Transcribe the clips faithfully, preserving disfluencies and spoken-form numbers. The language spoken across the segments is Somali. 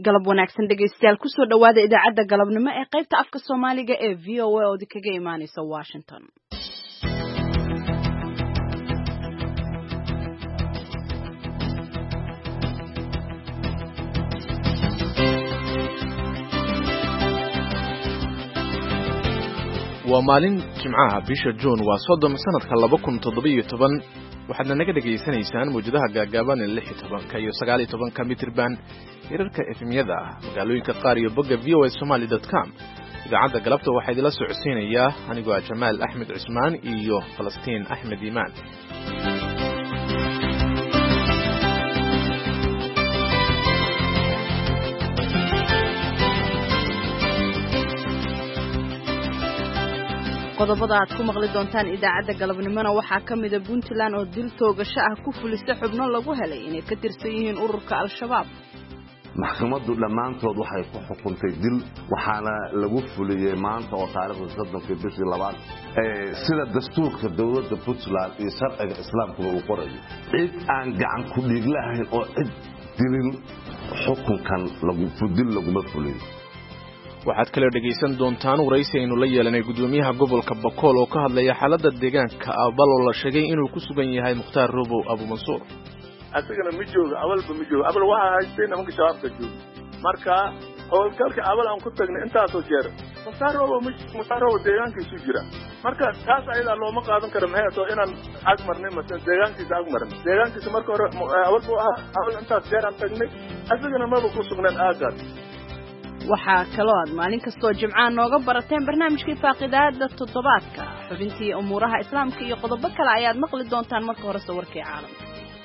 galab wanaagsan dhegaystayaal ku soo dhawaada idaacadda galabnimo ee qaybta afka Soomaaliga ee V O A oo kaga imaanaysa Washington. waa maalin Jimcaha bisha June waa soddon sanadka laba kun toddoba iyo toban waxaad naga dhageysanaysaan muujadaha gaagaaban ee lix iyo toban iyo sagaal iyo toban mitir band hirarka efemyada magaalooyinka qaar iyo bogga v o a somali dot com. idaacadda galabta waxaa idila socodsiinayaa anigoo ah Jamaal Axmed Cusmaan iyo Falastiin Axmed Imaan. qodobada aad ku maqli doontaan idaacadda galabnimona waxaa ka mid ah Puntland oo dil toogasho ah ku fulisay xubno lagu helay inay ka tirsan yihiin ururka Al-Shabaab. maxkamaddu dhammaantood waxay ku xukuntay dil waxaana lagu fuliyey maanta oo taariikhda soddonkii bishii labaad ee sida dastuurka dowladda Puntland iyo sharciga islaamka uu qorayo cid aan gacan ku dhiig lahayn oo cid dilin xukunkan lagu fudil laguma fuliyo. waxaad kale dhageysan doontaan waraysi aynu la yeelanay gudoomiyaha gobolka Bakool oo ka hadlaya xaaladda deegaanka Abal oo la sheegay inuu ku sugan yahay Mukhtaar Robow Abu Mansuur. asagana ma joogo Abalba ma joogo Abal waxa haystay nimanka shabaabka joogo marka howlgalka Abal aan ku tagnay intaasoo jeer Mukhtaar Robow Mukhtaar Robow deegaankiisu jira marka taas ayada looma qaadan karo maxay tahay inaan ag marnay masan deegaankiisa ag marnay deegaankiisa marka hore Abal waa Abal intaas jeer aan tagnay asagana ma ku sugnaan aagaas. waxaa kaloo aad maalin kastoo Jimcaha nooga barateen barnaamijkii faaqidaada toddobaadka xubintii umuuraha islaamka iyo qodobo kale ayaad maqli doontaan marka hore sawirkii caalamka.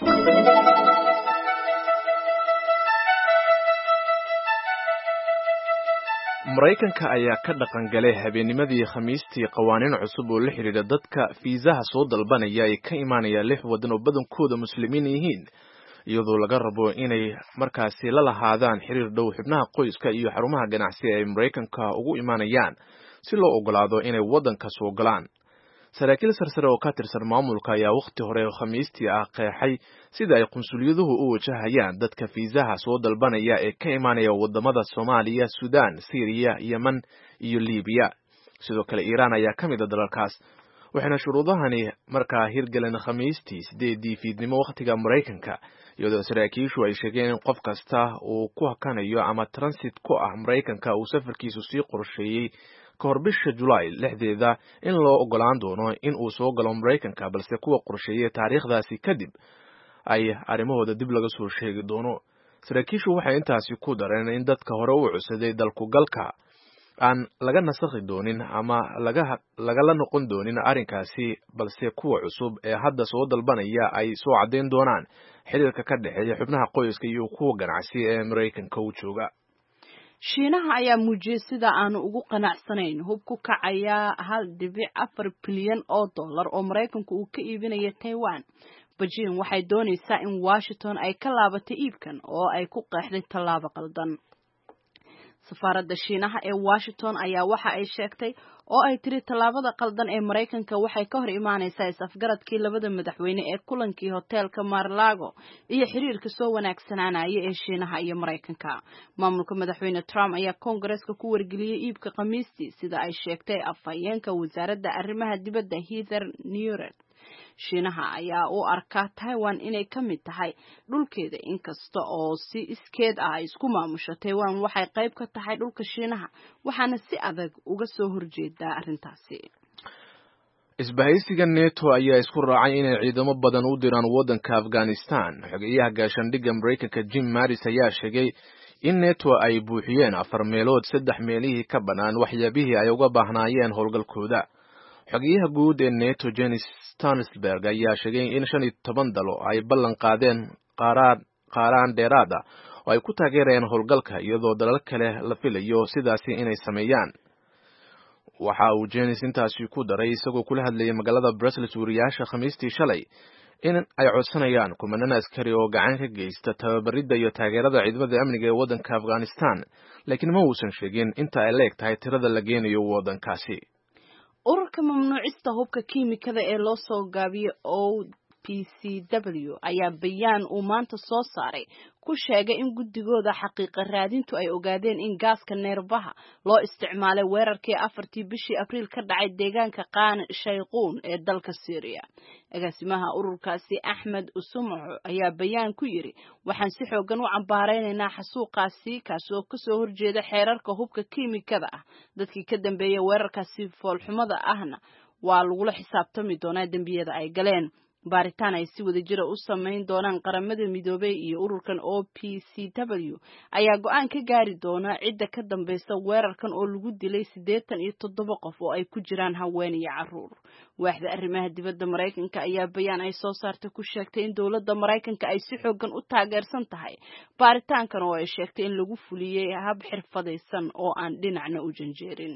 Mareykanka ayaa ka dhaqan galay habeennimadii Khamiistii qawaaniin cusub oo la xiriira dadka fiisaha soo dalbanaya ee ka imaanaya lix wadan oo badankooda muslimiin yihiin iyadoo laga rabo inay markaasi la lahaadaan xiriir dhow xubnaha qoyska iyo xarumaha ganacsi ee Mareykanka ugu imaanayaan si loo ogolaado inay wadanka soo galaan. saraakiil sarsare oo ka tirsan maamulka ayaa waqti hore Khamiistii ah qeexay sida ay qunsuliyaduhu u wajahayaan dadka fiisaha soo dalbanaya ee ka imaanaya wadamada Soomaaliya, Suudaan, Syria, Yemen iyo Liibiya. sidoo kale Iiraan ayaa ka mid ah dalalkaas waxaana shuruudahani markaa hirgaleen Khamiistii sideedii fiidnimo waqtiga Mareykanka iyadoo saraakiishu ay sheegeen in qof kasta uu ku hakanayo ama transit ku ah Mareykanka uu safarkiisu sii qorsheeyay ka hor bisha July lixdeeda in loo ogolaan doono in uu soo galo Mareykanka balse kuwa qorsheeyay taariikhdaasi kadib ay arrimahooda dib laga soo sheegi doono. saraakiishu waxay intaasi ku dareen in dadka hore u cusubay dalku galka aan laga nasakhi doonin ama laga lagala noqon doonin arrinkaasi balse kuwa cusub ee hadda soo dalbanaya ay soo cadeyn doonaan xiriirka ka dhaxeeya xubnaha qoyska iyo kuwa ganacsi ee Mareykanka u jooga. Shiinaha ayaa muujiyay sida aanu ugu qanacsanayn hub ku kacaya hal dhibic afar bilyan oo dollar oo Mareykanku uu ka iibinayo Taiwan. Beijing waxay doonaysaa in Washington ay ka laabato iibkan oo ay ku qeexday tallaabo qaldan. safaaradda Shiinaha ee Washington ayaa waxa ay sheegtay oo ay tiri tallaabada qaldan ee Mareykanka waxay ka hor imaanaysaa is-afgaradkii labada madaxweyne ee kulankii hoteelka Mar-a-Lago iyo xiriirka soo wanaagsanaanaya ee Shiinaha iyo Mareykanka. maamulka madaxweyne Trump ayaa Congress-ka ku wargeliyay iibka Khamiistii sida ay sheegtay afhayeenka wasaaradda arrimaha dibadda Heather Nauert. Shiinaha ayaa u arka Taiwan inay ka mid tahay dhulkeeda inkasta oo si iskeed ah isku maamusho. Taiwan waxay qayb ka tahay dhulka Shiinaha waxaana si adag uga soo horjeedaa arrintaasi. Isbahaysiga NATO ayaa isku raacay inay ciidamo badan u diraan wadanka Afghanistan. xogeyaha gaashaandhigga Mareykanka Jim Mattis ayaa sheegay in NATO ay buuxiyeen afar meelood saddex meelihii ka banaan waxyaabihii ay uga baahnaayeen howlgalkooda. xogeyaha guud ee NATO Jens Stoltenberg ayaa sheegay in shan iyo toban dalo ay ballan qaadeen qaaraan qaaraan dheeraada oo ay ku taageerayaan howlgalka iyadoo dalal kale la filayo sidaasi inay sameeyaan. waxa uu Jens intaasi ku daray isagoo kula hadlayay magaalada Brussels wariyaasha Khamiistii shalay in ay codsanayaan kumanaan askari oo gacan ka geysta tababaridda iyo taageerada ciidamada amniga ee wadanka Afghanistan laakiin ma uusan sheegin inta ay leeg tahay tirada la geenayo wadankaasi. ururka mamnuucista hubka kiimikada ee loo soo gaabiyay O P C W ayaa bayaan uu maanta soo saaray ku sheegay in guddigooda xaqiiqa raadintu ay ogaadeen in gaaska neerbaha loo isticmaalay weerarkii afartii bishii Abriil ka dhacay deegaanka Qaan Shayquun ee dalka Syria. agaasimaha ururkaasi Axmed Usumaco ayaa bayaan ku yiri waxaan si xoogan u cambaareynaa xasuuqaasi kaasoo ka soo horjeeda xeerarka hubka kiimikada ah dadkii ka dambeeyay weerarkaasi foolxumada ahna waa lagu la xisaabtami doonaa dambiyada ay galeen. baaritaan ay si wada jira u sameyn doonaan qaramada midoobay iyo ururkan O P C W ayaa go'aan ka gaari doona cidda ka dambaysa weerarkan oo lagu dilay siddeetan iyo toddoba qof oo ay ku jiraan haween iyo carruur. waaxda arrimaha dibadda Mareykanka ayaa bayaan ay soo saartay ku sheegtay in dowladda Mareykanka ay si xoogan u taageersan tahay baaritaankan oo ay sheegtay in lagu fuliyay hab xirfadaysan oo aan dhinacna u janjeerin.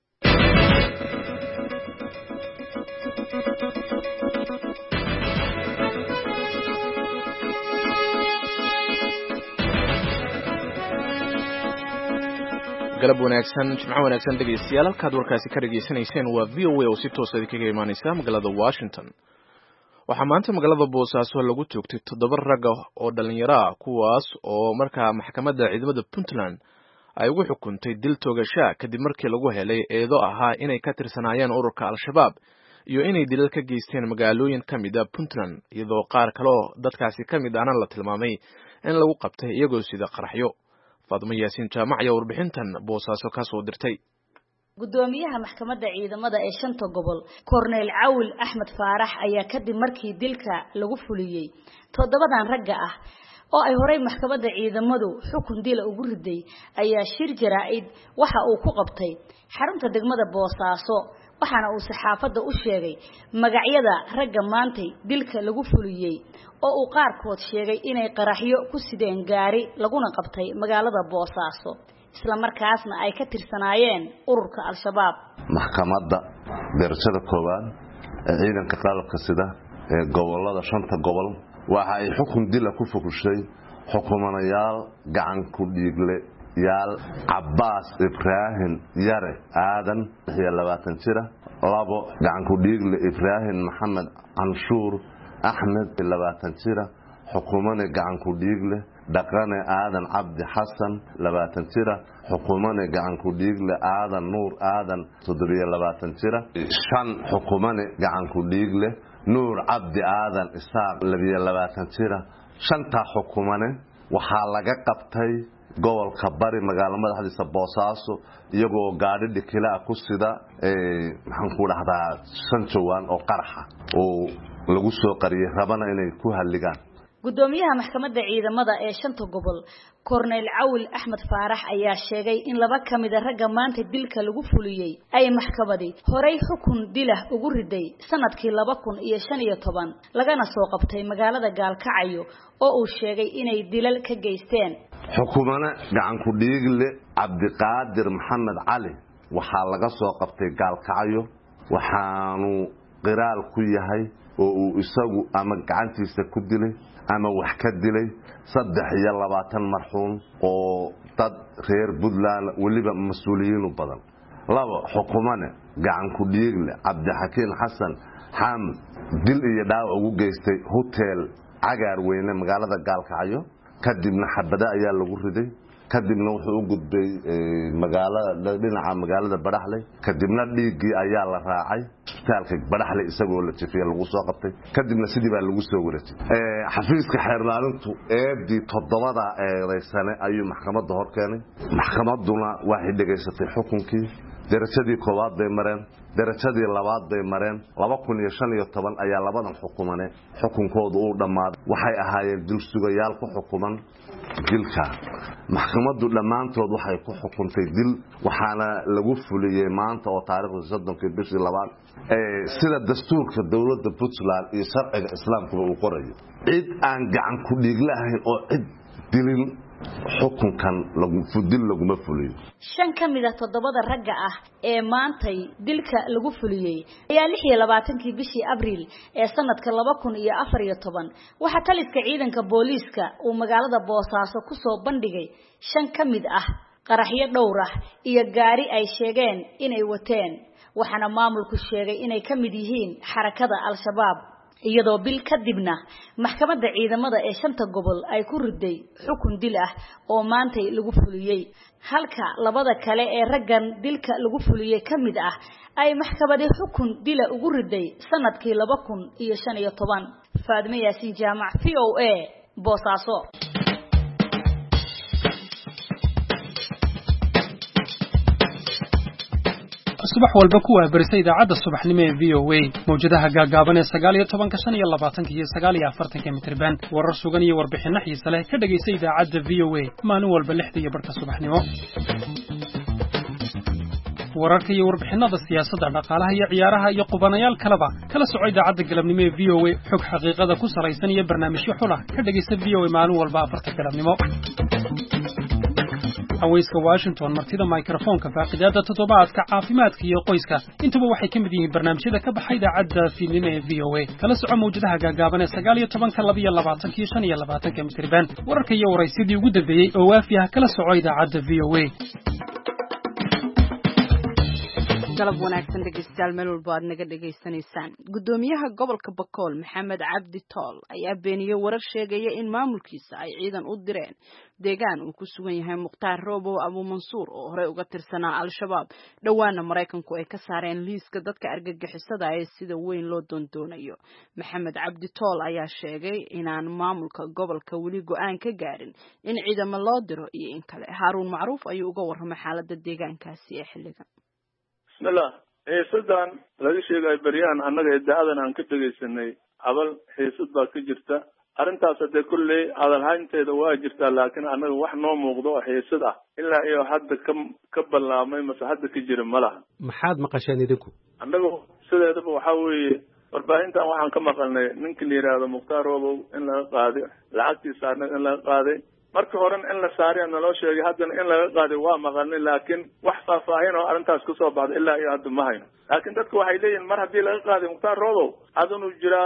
galab wanaagsan jimco wanaagsan dhegeystayaal halkaad warkaasi ka dhageysanayseen waa V O A oo si toos ah kaga imaaneysa magaalada Washington. waxaa maanta magaalada Boosaaso lagu joogtay toddoba rag oo dhalinyaro ah kuwaas oo markaa maxkamadda ciidamada Puntland ay ugu xukuntay dil toogasho kadib markii lagu helay eedo ahaa inay ka tirsanaayeen ururka Al-Shabaab iyo inay dilal ka geysteen magaalooyin kamid ah Puntland iyadoo qaar kale oo dadkaasi kamid ahna la tilmaamay in lagu qabtay iyagoo sida qaraxyo. Faadmo Yaasiin Jaamac ayaa warbixintan Boosaaso ka soo dirtay. gudoomiyaha maxkamadda ciidamada ee shanta gobol Cornel Cawl Axmed Faarax ayaa kadib markii dilka lagu fuliyay toddobadan ragga ah oo ay horey maxkamadda ciidamadu xukun dil ugu riday ayaa shir jaraa'id waxa uu ku qabtay xarunta degmada Boosaaso waxaana uu saxaafadda u sheegay magacyada ragga maantay dilka lagu fuliyay oo uu qaarkood sheegay inay qaraxyo ku sideen gaari laguna qabtay magaalada Boosaaso isla markaasna ay ka tirsanaayeen ururka Al-Shabaab. maxkamadda darajada koowaad ee ciidanka qalabka sida ee gobolada shanta gobol waxa ay xukun dil ku fukushay xukumanayaal gacan ku dhiigle yaal Cabbaas Ibrahim Yare Aadan iyo labaatan jira labo gacan ku dhiigle Ibrahim Maxamed Anshuur Ahmed labaatan jira xukumane gacan ku dhiigle dhaqane Aadan Cabdi Xasan labaatan jira xukumane gacan ku dhiigle Aadan Nuur Aadan toddobiyo labaatan jira shan xukumane gacan ku dhiigle Nuur Cabdi Aadan Isaaq labiyo labaatan jira shanta xukumane waxaa laga qabtay gobolka bari magaalada madaxdiisa Boosaaso iyagoo gaadhi dhikila ku sida ee maxaan ku dhahdaa shan jawaan oo qaraxa oo lagu soo qariyay rabana inay ku haligaan. gudoomiyaha maxkamadda ciidamada ee shanta gobol Cornel Cawl Axmed Faarax ayaa sheegay in laba kamid ah ragga maanta dilka lagu fuliyay ay maxkamadii horey xukun dilah ugu riday sanadkii laba kun iyo shan iyo toban lagana soo qabtay magaalada Gaalkacyo oo uu sheegay inay dilal ka geysteen. xukumana gacan ku dhiigle Cabdiqaadir Maxamed Cali waxaa laga soo qabtay Gaalkacyo waxaanu qiraal ku yahay oo uu isagu ama gacantiisa ku dilay ama wax ka dilay saddex iyo labaatan marxuum oo dad reer Puntland waliba mas'uuliyiin badan. labo xukumane gacan ku dhiigle Cabdixakiin Xasan Xaamid dil iyo dhaawac ugu geystay hotel Cagaar Weyne magaalada Gaalkacyo kadibna xabada ayaa lagu riday kadibna wuxuu u gudbay magaalada dhinaca magaalada Baraxley kadibna dhiigii ayaa la raacay isbitaalka Baraxley isagoo la jifiyay lagu soo qabtay kadibna sidii baa lagu soo wareejay ee xafiiska xeerlaalintu eebdi toddobada eedeysane ayuu maxkamadda hor keenay maxkamadduna waxay dhageysatay xukunkii darajadii koowaad bay mareen darajadii labaad bay mareen laba kun iyo shan iyo toban ayaa labadan xukumane xukunkoodu uu dhamaaday waxay ahaayeen dil sugayaal ku xukuman dilka maxkamaddu dhamaantood waxay ku xukuntay dil waxaana lagu fuliyay maanta oo taariikhda soddonkii bishii labaad ee sida dastuurka dawladda Puntland iyo sharciga islaamka uu qorayo cid aan gacan ku dhiiglahayn oo cid dilin xukunkan lagu fudil laguma fuliyo. shan kamid ah toddobada ragga ah ee maantay dilka lagu fuliyay ayaa lix iyo labaatankii bishii Abriil ee sanadka laba kun iyo afar iyo toban waxa taliska ciidanka booliiska uu magaalada Boosaaso ku soo bandhigay shan kamid ah qaraxyo dhowr ah iyo gaari ay sheegeen inay wateen waxaana maamulku sheegay inay kamid yihiin xarakada Al-Shabaab. iyadoo bil kadibna maxkamadda ciidamada ee shanta gobol ay ku riday xukun dil ah oo maantay lagu fuliyay halka labada kale ee raggan dilka lagu fuliyay kamid ah ay maxkamadda xukun dila ugu riday sanadkii laba kun iyo shan iyo toban. Faadme Yaasin Jaamac, V O A, Boosaaso. subax walba ku waabarisay idaacadda subaxnimo ee V O A mawjadaha gaagaaban ee sagaal iyo toban shan iyo labaatan iyo sagaal iyo afartan mitirban warar sugan iyo warbixin xiiso leh ka dhageysay idaacadda V O A maalin walba lixda iyo barka subaxnimo wararka iyo warbixinada siyaasadda dhaqaalaha iyo ciyaaraha iyo qubanayaal kaleba kala soco idaacadda galabnimo ee V O A xog xaqiiqada ku salaysan iyo barnaamijyo xula ka dhageysta V O A maalin walba afarta galabnimo hawayska Washington martida microphone-ka faaqidaada toddobaadka caafimaadka iyo qoyska intuba waxay ka mid yihiin barnaamijyada ka baxay idaacadda fiidnimo ee V O A kala soco mawjadaha gaagaaban ee sagaal iyo toban laba iyo labaatan iyo shan iyo labaatan mitirban wararka iyo waraysidii ugu dambeeyay oo waafi ah kala soco idaacadda V O A. galab wanaagsan dhegeystayaal meel walba aad naga dhegaysanaysaan. Gudoomiyaha gobolka Bakool Maxamed Cabdi Tool ayaa beeniyay warar sheegaya in maamulkiisa ay ciidan u direen deegaan uu ku sugan yahay Muqtaar Roobow Abu Mansuur oo hore uga tirsanaa Al-Shabaab dhawaana Mareykanku ay ka saareen liiska dadka argagixisada ee sida weyn loo doondoonayo. Maxamed Cabdi Tool ayaa sheegay inaan maamulka gobolka weli go'aan ka gaarin in ciidamo loo diro iyo in kale. Haruun Macruuf ayuu uga warramay xaaladda deegaankaasi ee xilligan. bismillah xiisadan laga sheegay bariyaan annaga idaacadan aan ka dhageysanay abal xiisad baa ka jirta arrintaas hadee kulley hadalhaynteeda waa jirtaa laakiin annaga wax noo muuqdo oo xiisad ah ilaa iyo hadda ka ka ballaamay mase hadda ka jira malaha. maxaad maqasheen idinku? annaga sideedaba waxaa weeye warbaahintan waxaan ka maqalnay ninka la yidhaahdo Muqtaar Roobow in laga qaaday lacagtiisa annaga in laga qaaday markii hore in la saariyo naloo sheegay haddana in laga qaaday waa maqalnay laakiin wax faahfaahin oo arrintaas ku soo baxday ilaa iyo hadda ma hayno laakiin dadku waxay leeyihiin mar haddii laga qaaday Muqtaar Roobow adanu jira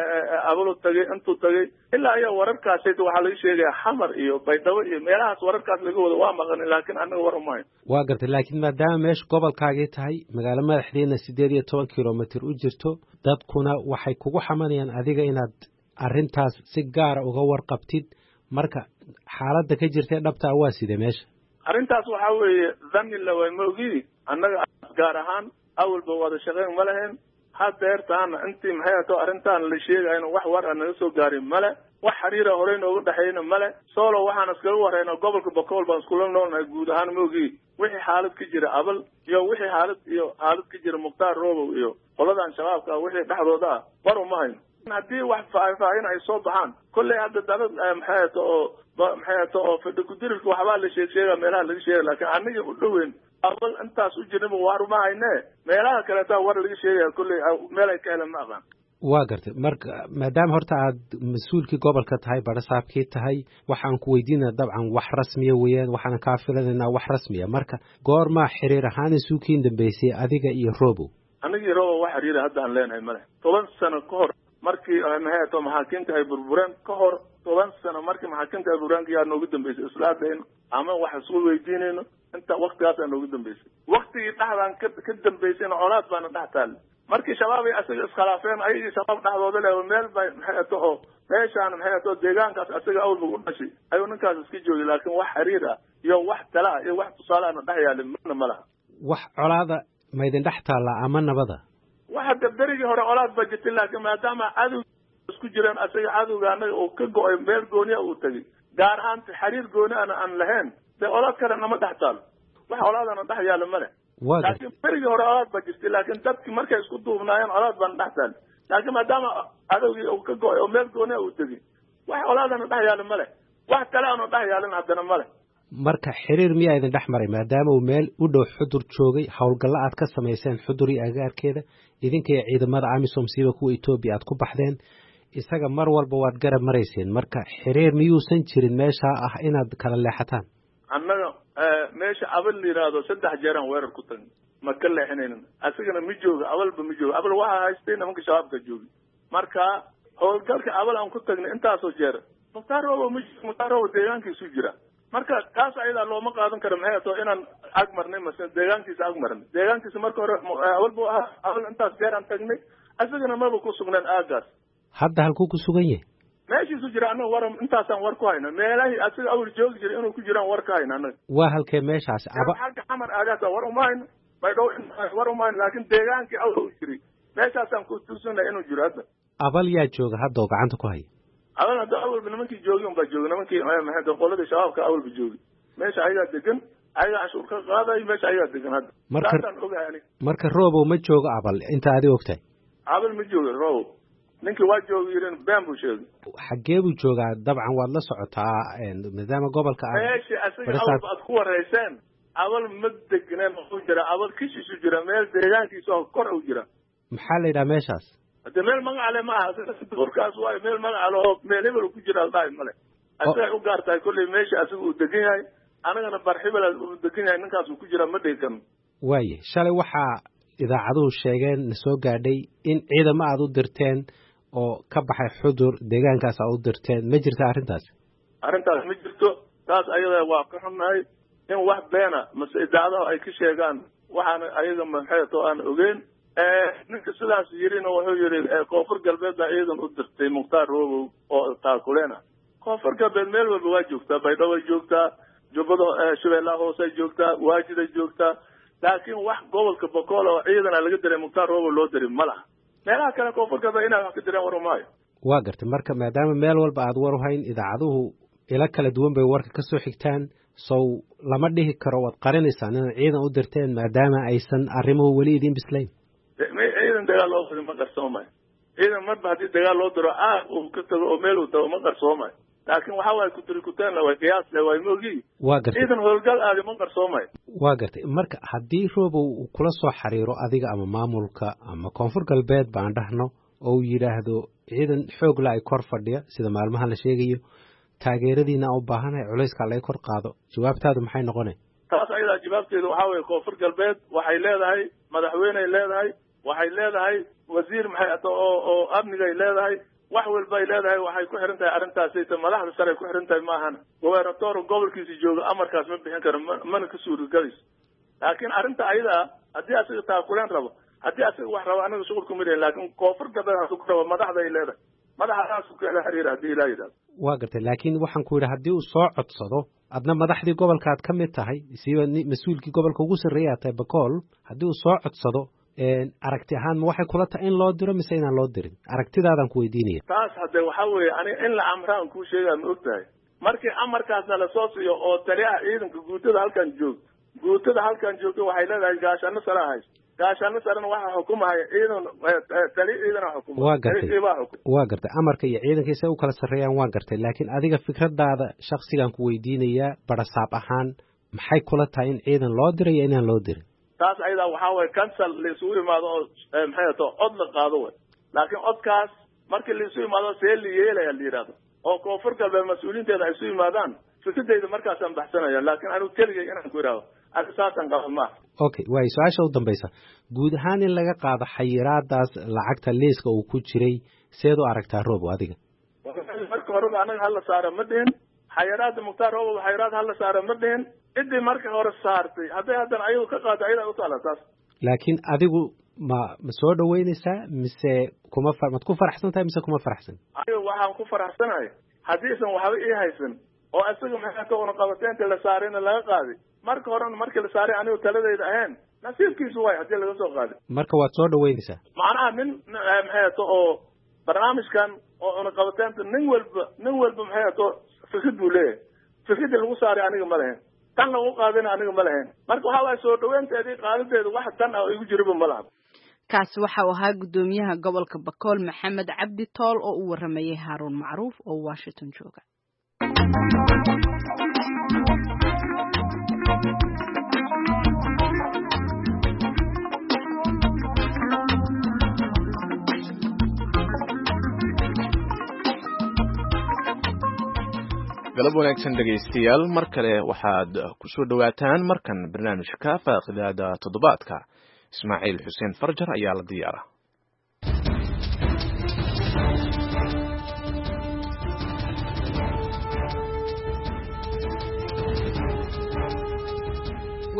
abulu tagay intuu tagay ilaa iyo wararkaas waxaa laga sheegay xamar iyo baydhabo iyo meelahaas wararkaas laga wada waa maqalnay laakiin annaga war uma hayno. waa gartay laakiin maadaama meesha gobolkaagii tahay magaalo madaxdeena sideed iyo toban kilomitir u jirto dadkuna waxay kugu xamanayaan adiga inaad arrintaas si gaara uga warqabtid marka xaaladda ka jirtay dhabta waa sida meesha arrintaas waxaa weeye dhanni la way ma ogidi annaga gaar ahaan awalba wada shaqayn ma lahayn hadeertaana intii maxay ahato arrintaan la sheegayno wax war aan naga soo gaarin male wax xiriira hore nooga dhexeeyna male solo waxaan iskaga wareyno gobolka Bakool baan iskula noolnahay guud ahaan ma ogidi wixii xaalad ka jira abal iyo wixii xaalad iyo xaalad ka jira Muqtaar Roobow iyo qoladan shabaabka wixii dhexdooda war uma hayno haddii wax faahfaahin ay soo baxaan kulley hadda dalad maxay ahato oo maxay ahato oo fadhi ku dirirka waxbaa la sheeg sheega meelaha laga sheegay laakiin aniga u dhoweyn awal intaas u jirnaba war uma hayne meelaha kale taa war laga sheegaya kulley meel ay ka helaan ma aqaan. waa gartay marka maadaama horta aad mas-uulkii gobolka tahay barasaabkii tahay waxaan ku weydiinaa dabcan wax rasmiya weeyaan waxaan kaa filanaynaa wax rasmiya marka goormaa xiriir ahaan isuukiin dambeysay adiga iyo Roobow? anigii Roobow wax xiriir hadda aan leenahay male toban sano ka hor markii maxay ahato maxaakiimta ay burbureen ka hor toban sano markii maxaakiimta ay burbureen yaa noogu dambeysay islaadayn ama wax isku weydiinayno inta waqtigaas aan noogu dambeysay waqtigii dhaxdan ka ka dambeysayna colaad baana dhex taal markii shabaab ay asaga iskhilaafeen ayagii shabaab dhexdooda leh meel bay maxay ahato oo meeshaan maxay ahato deegaankaas asaga awalba u dhashay ayuu ninkaas iska joogay laakiin wax xiriir ah iyo wax tala iyo wax tusaale aan dhex yaalin mana malaha. wax colaada ma idin dhex taala ama nabada? waxa dabdarigii hore colaad ba jirtay laakiin maadaama cadow isku jireen asaga cadowga anaga oo ka go'ay meel gooniya uu tagay gaar ahaan xiriir gooni aan aan lahayn de colaad kale nama dhex taalo wax colaadana dhex yaalo male laakiin berigii hore colaad ba jirtay laakiin dadkii markay isku duubnaayeen colaad baan dhex taal laakiin maadaama cadowgii uu ka go'ay oo meel gooniya uu tagay wax colaadana dhex yaalo male wax kale aanu dhex yaalin haddana male. marka xiriir miyaa idin dhex maray maadaama uu meel u dhow Xudur joogay howlgalla aad ka samayseen Xudur iyo agaarkeeda idinka iyo ciidamada AMISOM siiba kuwa Ethiopia aad ku baxdeen isaga mar walba waad garab marayseen marka xiriir miyuusan jirin meesha ah inaad kala leexataan? annaga meesha abal la yiraahdo saddex jeeraan weerar ku tagnay ma ka leexinaynin asagana ma jooga abalba ma jooga abal waxa haystay nimanka shabaabka joogi marka howlgalka abal aan ku tagnay intaasoo jeer Muqtaar Roobow Muqtaar Roobow deegaankiisu jira marka kaas ayada looma qaadan karo maxay ahato inaan ag marnay mase deegaankiisa ag marnay deegaankiisa marka hore awal buu ahaa awal intaas jeer aan tagnay asagana maba ku sugnaan aagaas hadda halkuu ku sugan yahay meeshiisu jira anaga war intaasaan war ku hayna meelahi asiga awr joogi jira inuu ku jiraan war ka hayna anaga waa halkee meeshaas aba xagga xamar aagaasa war umayno baydhow war umayno laakiin deegaankii awr u jiray meeshaasaan ku tuusanay inuu jiro hadda abal yaa jooga hadda oo gacanta ku haya abal hadda awalba nimankii joogi unbaa jooga nimankii maxay qoladii shabaabka awalba joogi meesha ayagaa degan ayagaa cashuur ka qaaday meesha ayagaa degan hadda saasaan ogahay aniga marka roobow ma joogo abal inta adi ogtahay abal ma jooga roobow ninkii waa jooga yidhin been buu sheegay xaggee buu joogaa dabcan waad la socotaa maadaama gobolka ah meeshii asiga awalba aad ku wareyseen abal ma degneen u jira abal kishiisu jira meel deegaankiisa oo kor u jira maxaa la yidhaha meeshaas hadde meel magacale ma aha duurkaas waayo meel magacale oo meel hebel ku jira aldhahay male asagay u gaar tahay kolley meesha asiga uu degan yahay anagana barxibel uu degan yahay ninkaas uu ku jira ma dhihi karno waaye shalay waxaa idaacaduhu sheegeen na soo gaadhay in ciidamo aad u dirteen oo ka baxay xudur deegaankaas aad u dirteen ma jirta arrintaas arrintaas ma jirto taas ayada waa ka xunnahay in wax beena mase idaacadaha ay ka sheegaan waxaana ayaga maxeeto aan ogeyn ninka sidaas yirina wuxuu yidhi koonfur galbeedda ciidan u dirtay mukhtaar roobow oo taakuleena koonfur galbeed meel walba waa joogtaa baydhabo ay joogtaa jubbada shabeellaha hoose ay joogtaa waajid ay joogtaa laakiin wax gobolka bokool oo ciidana laga diray mukhtaar roobow loo diray ma laha meelaha kale koonfur galbeed inay wax ka direen war umaayo waa gartay marka maadaama meel walba aad war u hayn idaacaduhu ilo kala duwan bay warka ka soo xigtaan sow lama dhihi karo waad qarinaysaan inaad ciidan u dirteen maadaama aysan arrimuhu weli idiin bislayn ciidan dagaal loo diro ma qarsoomayo ciidan marba haddii dagaal loo diro aag uu ka tago oo meel uu tago ma qarsoomayo laakiin waxa waaye kutirikuteen la way qiyaas le way moogi waa gartay ciidan howlgal aadi ma qarsoomayo waa gartay marka haddii roobow uu kula soo xiriiro adiga ama maamulka ama koonfur galbeed baan dhahno oo uu yidhaahdo ciidan xoog la ay kor fadhiya sida maalmahan la sheegayo taageeradiina u baahanahay culayska laga kor qaado jawaabtaadu maxay noqonay taas ayadaa jawaabteedu waxaa weeye koonfur galbeed waxay leedahay madaxweyney leedahay waxay leedahay wasiir maxay ato oo oo amnigay leedahay wax walbay leedahay waxay ku xiran tahay arrintaasayta madaxda sare ku xiran tahay maahana gobernator gobolkiisa jooga amarkaas ma bixin karo mana ka suuragalayso laakiin arrinta ayadaa haddii asaga taakuleen rabo haddii asaga wax rabo anaga shuqul kuma lehin laakiin koonfur galbeed hasu ku rabo madaxday leedahay madaxdaas kala xiriir haddii ilaa yidhahdo waa gartay laakiin waxaan ku yidhi haddii uu soo codsado adna madaxdii gobolka aad ka mid tahay siba mas-uulkii gobolka ugu sarreeya aad tahay bakool haddii uu soo codsado aragti ahaan ma waxay kula tahay in loo diro mise inaan loo dirin aragtidaadaan ku weydiinaya taas hadde waxaa weeye aniga in la amraan kuu sheegaa ma og tahay markii amarkaasna lasoo siiyo oo taliyaha ciidanka guutada halkan joogto guutada halkan joogto waxay leedahay gaashaano sare hayso gaashaano sarena waxaa xukumahaya ciidan tali ciidana xukuma waa gartay waa gartay amarka iyo ciidankiisa u kala sarreeyaan waa gartay laakiin adiga fikradaada shaksigaan ku weydiinayaa barasaab ahaan maxay kula tahay in ciidan loo dirayo inaan loo dirin taas ayadaa waxaa waye cancel laisugu imaado oo maxay ato cod la qaado way laakiin codkaas markii laisu imaado see la yeelaya la yidhahdo oo koonfur galbeed mas-uuliyiinteeda ay isu yimaadaan fikradayda markaasaan baxsanaya laakiin anigu keligay inaan ku idhaahdo aniga saasaan qaba maaha okay waayo su-aasha u dambaysa guud ahaan in laga qaado xayiraadaas lacagta liiska uu ku jiray seed u aragtaa roobo adiga marka horeba anaga hala saara ma dhihin xayiraada mukhtaar roobo xayiraad hala saara ma dhihin ciddii marka hore saartay hadday haddana ayagu ka qaado ayadaa u taala taas laakiin adigu ma ma soo dhaweynaysaa mise kuma maad ku faraxsan tahay mise kuma faraxsan aniga waxaan ku faraxsanahay haddiisan waxba ii haysan oo isaga maxay una qabateenta la saarayna laga qaaday marka horena markii la saaray anigu taladayda ahayn nasiibkiisu waay haddii laga soo qaaday marka waad soo dhaweynaysaa macnaha nin maxay ato oo barnaamijkan oo una qabateenta nin walba nin walba maxay ato fikrid buu leeyahay fikradii lagu saaray aniga ma lahayn tan lagu qaadina aniga ma lahayn marka waxaa waaya soo dhaweynteedii qaadadeeda wax tan ah igu jiriba ma laha kaasi waxa uu ahaa guddoomiyaha gobolka bakool maxamed cabdi tool oo u waramayay haaruun macruuf oo washington jooga galab wanaagsan dhegaystayaal mar kale waxaad ku soo dhowaataan markan barnaamijka faaqidaada toddobaadka ismaaciil xuseen farjar ayaa la diyaara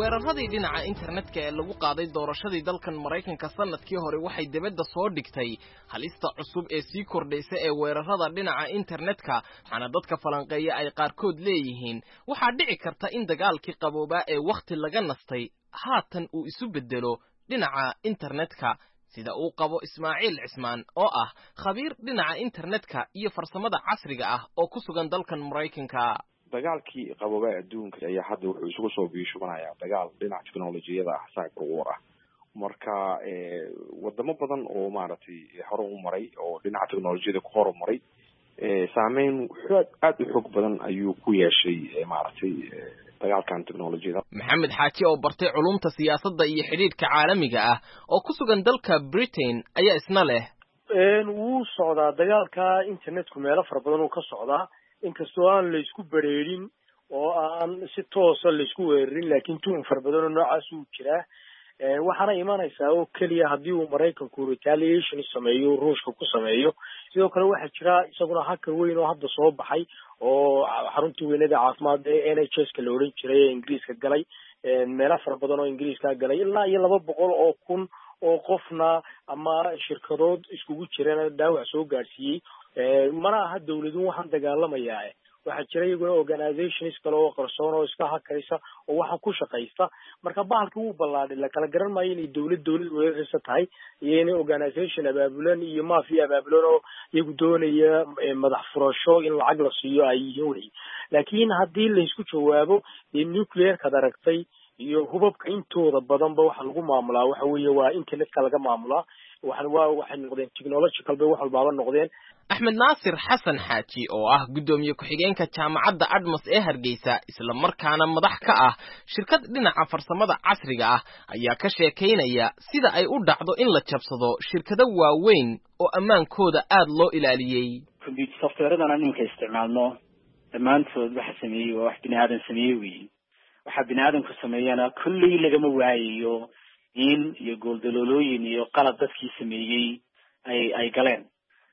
weeraradii dhinaca internetka ee lagu qaaday doorashadii dalkan Mareykanka sanadkii hore waxay dibadda soo dhigtay halista cusub ee sii kordhaysa ee weerarada dhinaca internetka waxaana dadka falanqeeya ay qaarkood leeyihiin waxaa dhici karta in dagaalkii qaboobaa ee waqti laga nastay haatan uu isu bedelo dhinaca internetka sida uu qabo Ismaaciil Cismaan oo ah khabiir dhinaca internetka iyo farsamada casriga ah oo ku sugan dalkan Mareykanka. dagaalkii qaboobaa adduunka ayaa hadda wuxuu isugu soo biishubanayaa dagaal dhinaca teknolojiyada ah cyber war ah marka wadamo badan oo maaragtay hore u maray oo dhinaca teknolojiyada ku horumaray saameyn aad u xoog badan ayuu ku yeeshay maaragtay dagaalkan teknolojiyada. Maxamed Xaaji oo bartay culumta siyaasadda iyo xiriirka caalamiga ah oo ku sugan dalka Britain ayaa isna leh een wuu socdaa dagaalka internetku meelo fara badan oo ka socdaa inkastoo aan la isku bareerin oo aan si toos ah la isku weerarin laakiin tuun fara badan oo noocaas uu jira ee waxaana imanaysaa oo kaliya hadii uu Mareykanku retaliation sameeyo Ruushka ku sameeyo sidoo kale waxa jira isaguna hacker weyn oo hadda soo baxay oo xaruntii weynada caafimaad ee N H S ka la oran jiray ee Ingiriiska galay ee meelo fara badan oo Ingiriiska galay ilaa iyo laba boqol oo kun oo qofna ama shirkadood iskugu jireen daawac soo gaarsiiyay ee mana aha dawladuhu waxaan dagaalamayaa waxa jira iyaguna organizations kale oo qarsoon oo iska hakaraysa oo waxa ku shaqeysta marka bahalka uu ballaaday la kala garan maayo inay dawlad dawlad weeraraysa tahay iyo inay organization abaabulan iyo mafia abaabulan oo iyagu doonaya madax furasho in lacag la siiyo ay yihiin way laakiin haddii la isku jawaabo in nuclear ka daragtay iyo hubabka intooda badanba waxa lagu maamulaa waxa weeye waa internetka laga maamulaa waxa waa waxa noqdeen technological bay wax walba noqdeen. Axmed Naasir Xasan Xaaji oo ah gudoomiye ku-xigeenka jaamacadda Admas ee Hargeysa isla markaana madax ka ah shirkad dhinaca farsamada casriga ah ayaa ka sheekeynaya sida ay u dhacdo in la jabsado shirkado waaweyn oo ammaankooda aad loo ilaaliyay. computer software-dana ninka isticmaalno dhammaantood waxa sameeyay wax bini'aadan sameeyay waxa bini'aadanku sameeyana kulli lagama waayiyo in iyo gooldaloolooyin iyo qalad dadkii sameeyay ay ay galeen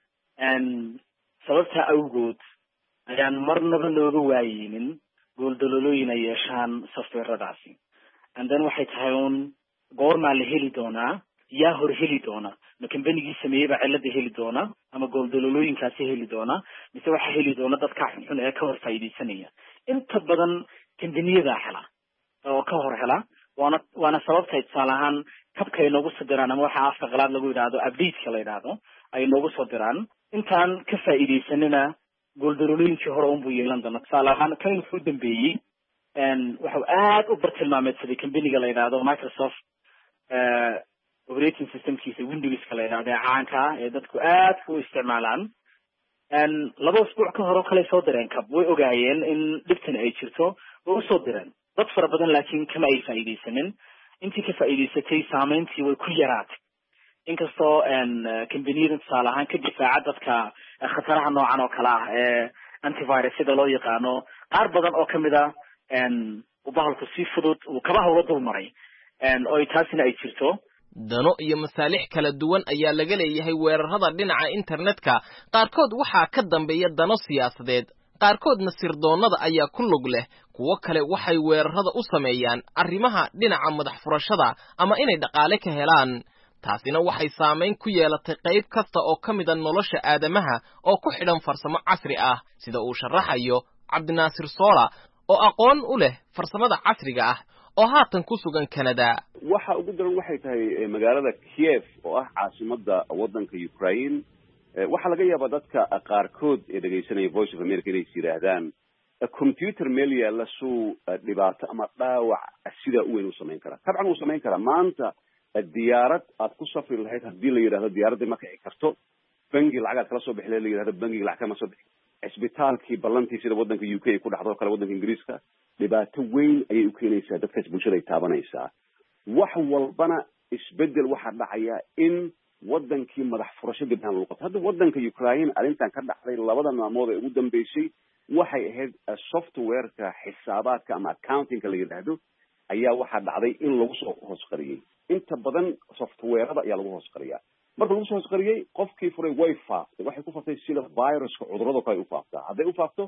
and sababta awgood ayaan marnaba looga waayinin gooldaloolooyin ay yeeshaan software-radaasi and then waxay tahay un goorma la heli doonaa yaa hor heli doona ma kambanigii sameeyay baa cilada heli doona ama gooldaloolooyinkaasi heli doona mise waxa heli doona dadka xun ee ka hor faa'iideysanaya inta badan kambaniyada hela oo ka hor hela waana waana sababta tusaalahan kabka ay noogu soo diraan ama waxa afka qalaad lagu yiraahdo update-ka la yiraahdo ay noogu soo diraan intaan ka faa'iideysanina gooldaloolooyinkii hore uun buu yeelan doona tusaalahan kan wuxuu dambeeyey een wuxuu aad u bartilmaameedsaday kambaniga la yiraahdo Microsoft ee operating systemkiisa Windows-ka la yiraahdo caanka ee dadku aad u isticmaalaan een laba usbuuc ka hor kale soo direen kab way ogaayeen in dhibtan ay jirto oo soo direen dad fara badan laakiin kama ay faa'iideysanin intii ka faa'iideysatay saameyntii way ku yaraatay inkastoo een kambaniyada tusaalahan ka difaaca dadka khataraha noocan oo kale ah ee antivirus sida loo yaqaano qaar badan oo kamid ah een u bahalku si fudud uu kaba hawlo dul maray een oo taasina ay jirto dano iyo masaalix kala duwan ayaa laga leeyahay weerarada dhinaca internetka qaarkood waxaa ka dambeeya dano siyaasadeed qaarkoodna sirdoonada ayaa ku lug leh kuwa kale waxay weerarada u sameeyaan arrimaha dhinaca madax furashada ama inay dhaqaale ka helaan taasina waxay saameyn ku yeelatay qayb kasta oo ka mid ah nolosha aadamaha oo ku xidhan farsamo casri ah sida uu sharaxayo Cabdinaasir Soola oo aqoon u leh farsamada casriga ah oo haatan ku sugan Canada. waxa ugu daran waxay tahay magaalada Kiev oo ah caasimadda waddanka Ukraine waxa laga yaabaa dadka qaarkood ee dhageysanaya Voice of America inay yiraahdaan computer meel yaala suu dhibaato ama dhaawac sida u weyn u sameyn kara tabcan uu sameyn kara maanta diyaarad aad ku safri lahayd hadii la yiraahdo diyaaradda ma kici karto bangi lacag kala soo bixilay la yiraahdo bangiga lacag kama soo bixi isbitaalkii ballantii sida waddanka U K ku dhaxdo kala waddanka Ingiriiska dhibaato weyn ayay u keenaysaa dadka bulshada ay taabanaysaa wax walbana isbedel waxa dhacaya in waddankii madax furasho dibna loo qabto hadda waddanka Ukraine arintan ka dhacday labada maamood ee ugu dambeysay waxay ahayd software-ka xisaabaadka ama accounting-ka la yiraahdo ayaa waxa dhacday in lagu soo hoos qariyay inta badan software-ada ayaa lagu hoos qariyaa marka lagu soo hoos qariyay qofkii furay way faaftay waxay ku faaftay sida virus-ka cudurrada kale u faaftaa hadday u faafto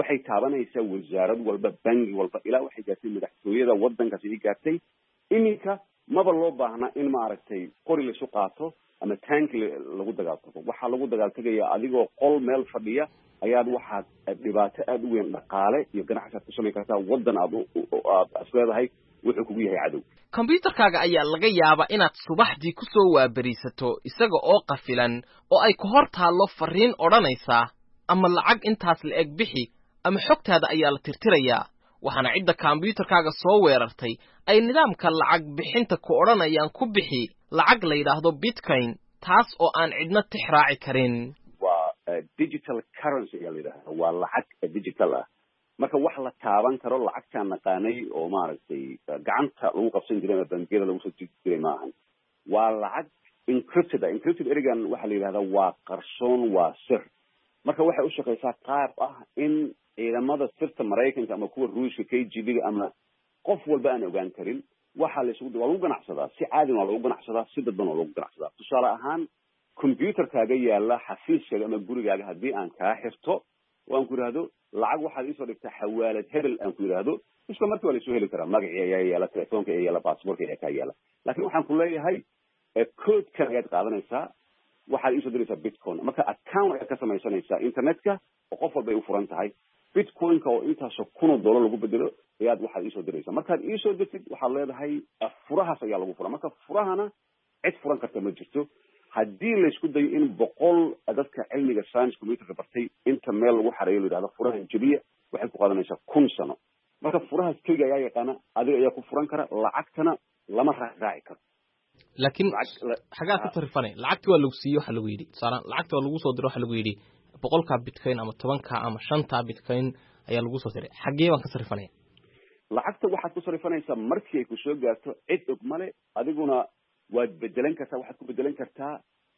waxay taabanaysaa wasaarad walba bangi walba ilaa waxay gaartay madaxtooyada waddankaasi ay gaartay iminka maba loo baahnaa in maaragtay qori laisu qaato ama tanki lagu dagaaltago waxaa lagu dagaaltagaya adigoo qol meel fadhiya ayaad waxaad dhibaato aada u weyn dhaqaale iyo ganacsi aad ku samayn kartaa waddan aad aad isleedahay wuxuu kugu yahay cadow kombyuutarkaaga ayaa laga yaabaa inaad subaxdii ku soo waaberiisato isaga oo qafilan oo ay ku hor taallo farriin odhanaysaa ama lacag intaas la eg bixi ama xogtaada ayaa la tirtirayaa waxaana cidda kombyuutarkaaga soo weerartay ay nidaamka lacag bixinta ku odhanayaan ku bixi lacag la yidhaahdo bitcoin taas oo aan cidna tix raaci karin waa digital currency ayaa la yidhahdaa waa lacag digital ah marka wax la taaban karo lacagtaan naqaanay oo maaragtay gacanta lagu qabsan jiray ama bangiyada lagu soo jiri jiray maahan waa lacag encrypted ah encrypted erigan waxaa la yidhahdaa waa qarsoon waa sir marka waxay u shaqaysaa qaab ah in ciidamada sirta maraykanka ama kuwa ruushka k g b ga ama qof walba aan ogaan karin waxaa la isugu waa lagu ganacsadaa si caadin waa lagu ganacsadaa si dadban waa lagu ganacsadaa tusaale ahaan combyuutarkaaga yaalla xafiiskaaga ama gurigaaga haddii aan kaa xirto oo aan ku yidhaahdo lacag waxaad iisoo dhigtaa xawaalad hebel aan ku yidhaahdo isla markii waa la isoo heli karaa magacii ayaa yaala telefoonka ayaa yaala baasboorka ayaa kaa yaala laakiin waxaan ku leeyahay codekan ayaad qaadanaysaa waxaad iisoo diraysaa bitcoin marka account ayaad ka samaysanaysaa internetka oo qof walba ay u furan tahay bitcoinka oo intaasoo kunoo dollar lagu bedelo ayaad waxaad iisoo diraysaa markaad iisoo dirtid waxaad leedahay furahaas ayaa lagu furaa marka furahana cid furan karta ma jirto haddii laysku dayo in boqol dadka cilmiga science computerka bartay inta meel lagu xareeyo la yidhahdo furahan jebiya waxay ku qaadanaysaa kun sano marka furahaas keliga ayaa yaqaana adiga ayaa ku furan kara lacagtana lama raac raaci karo laakiin xagaa ka sarifane lacagti waa lagu siiyey waxa lagu yidhi tusaale lacagta waa lagu soo diray waxa lagu yidhi boqolkaa bitcoin ama tobankaa ama shantaa bitcoin ayaa lagu soo diray xaggee baan ka sarifanaya lacagta waxaad ku sarifanaysaa markii ay ku soo gaarto cid og male adiguna waad bedelan kartaa waxaad ku bedelan kartaa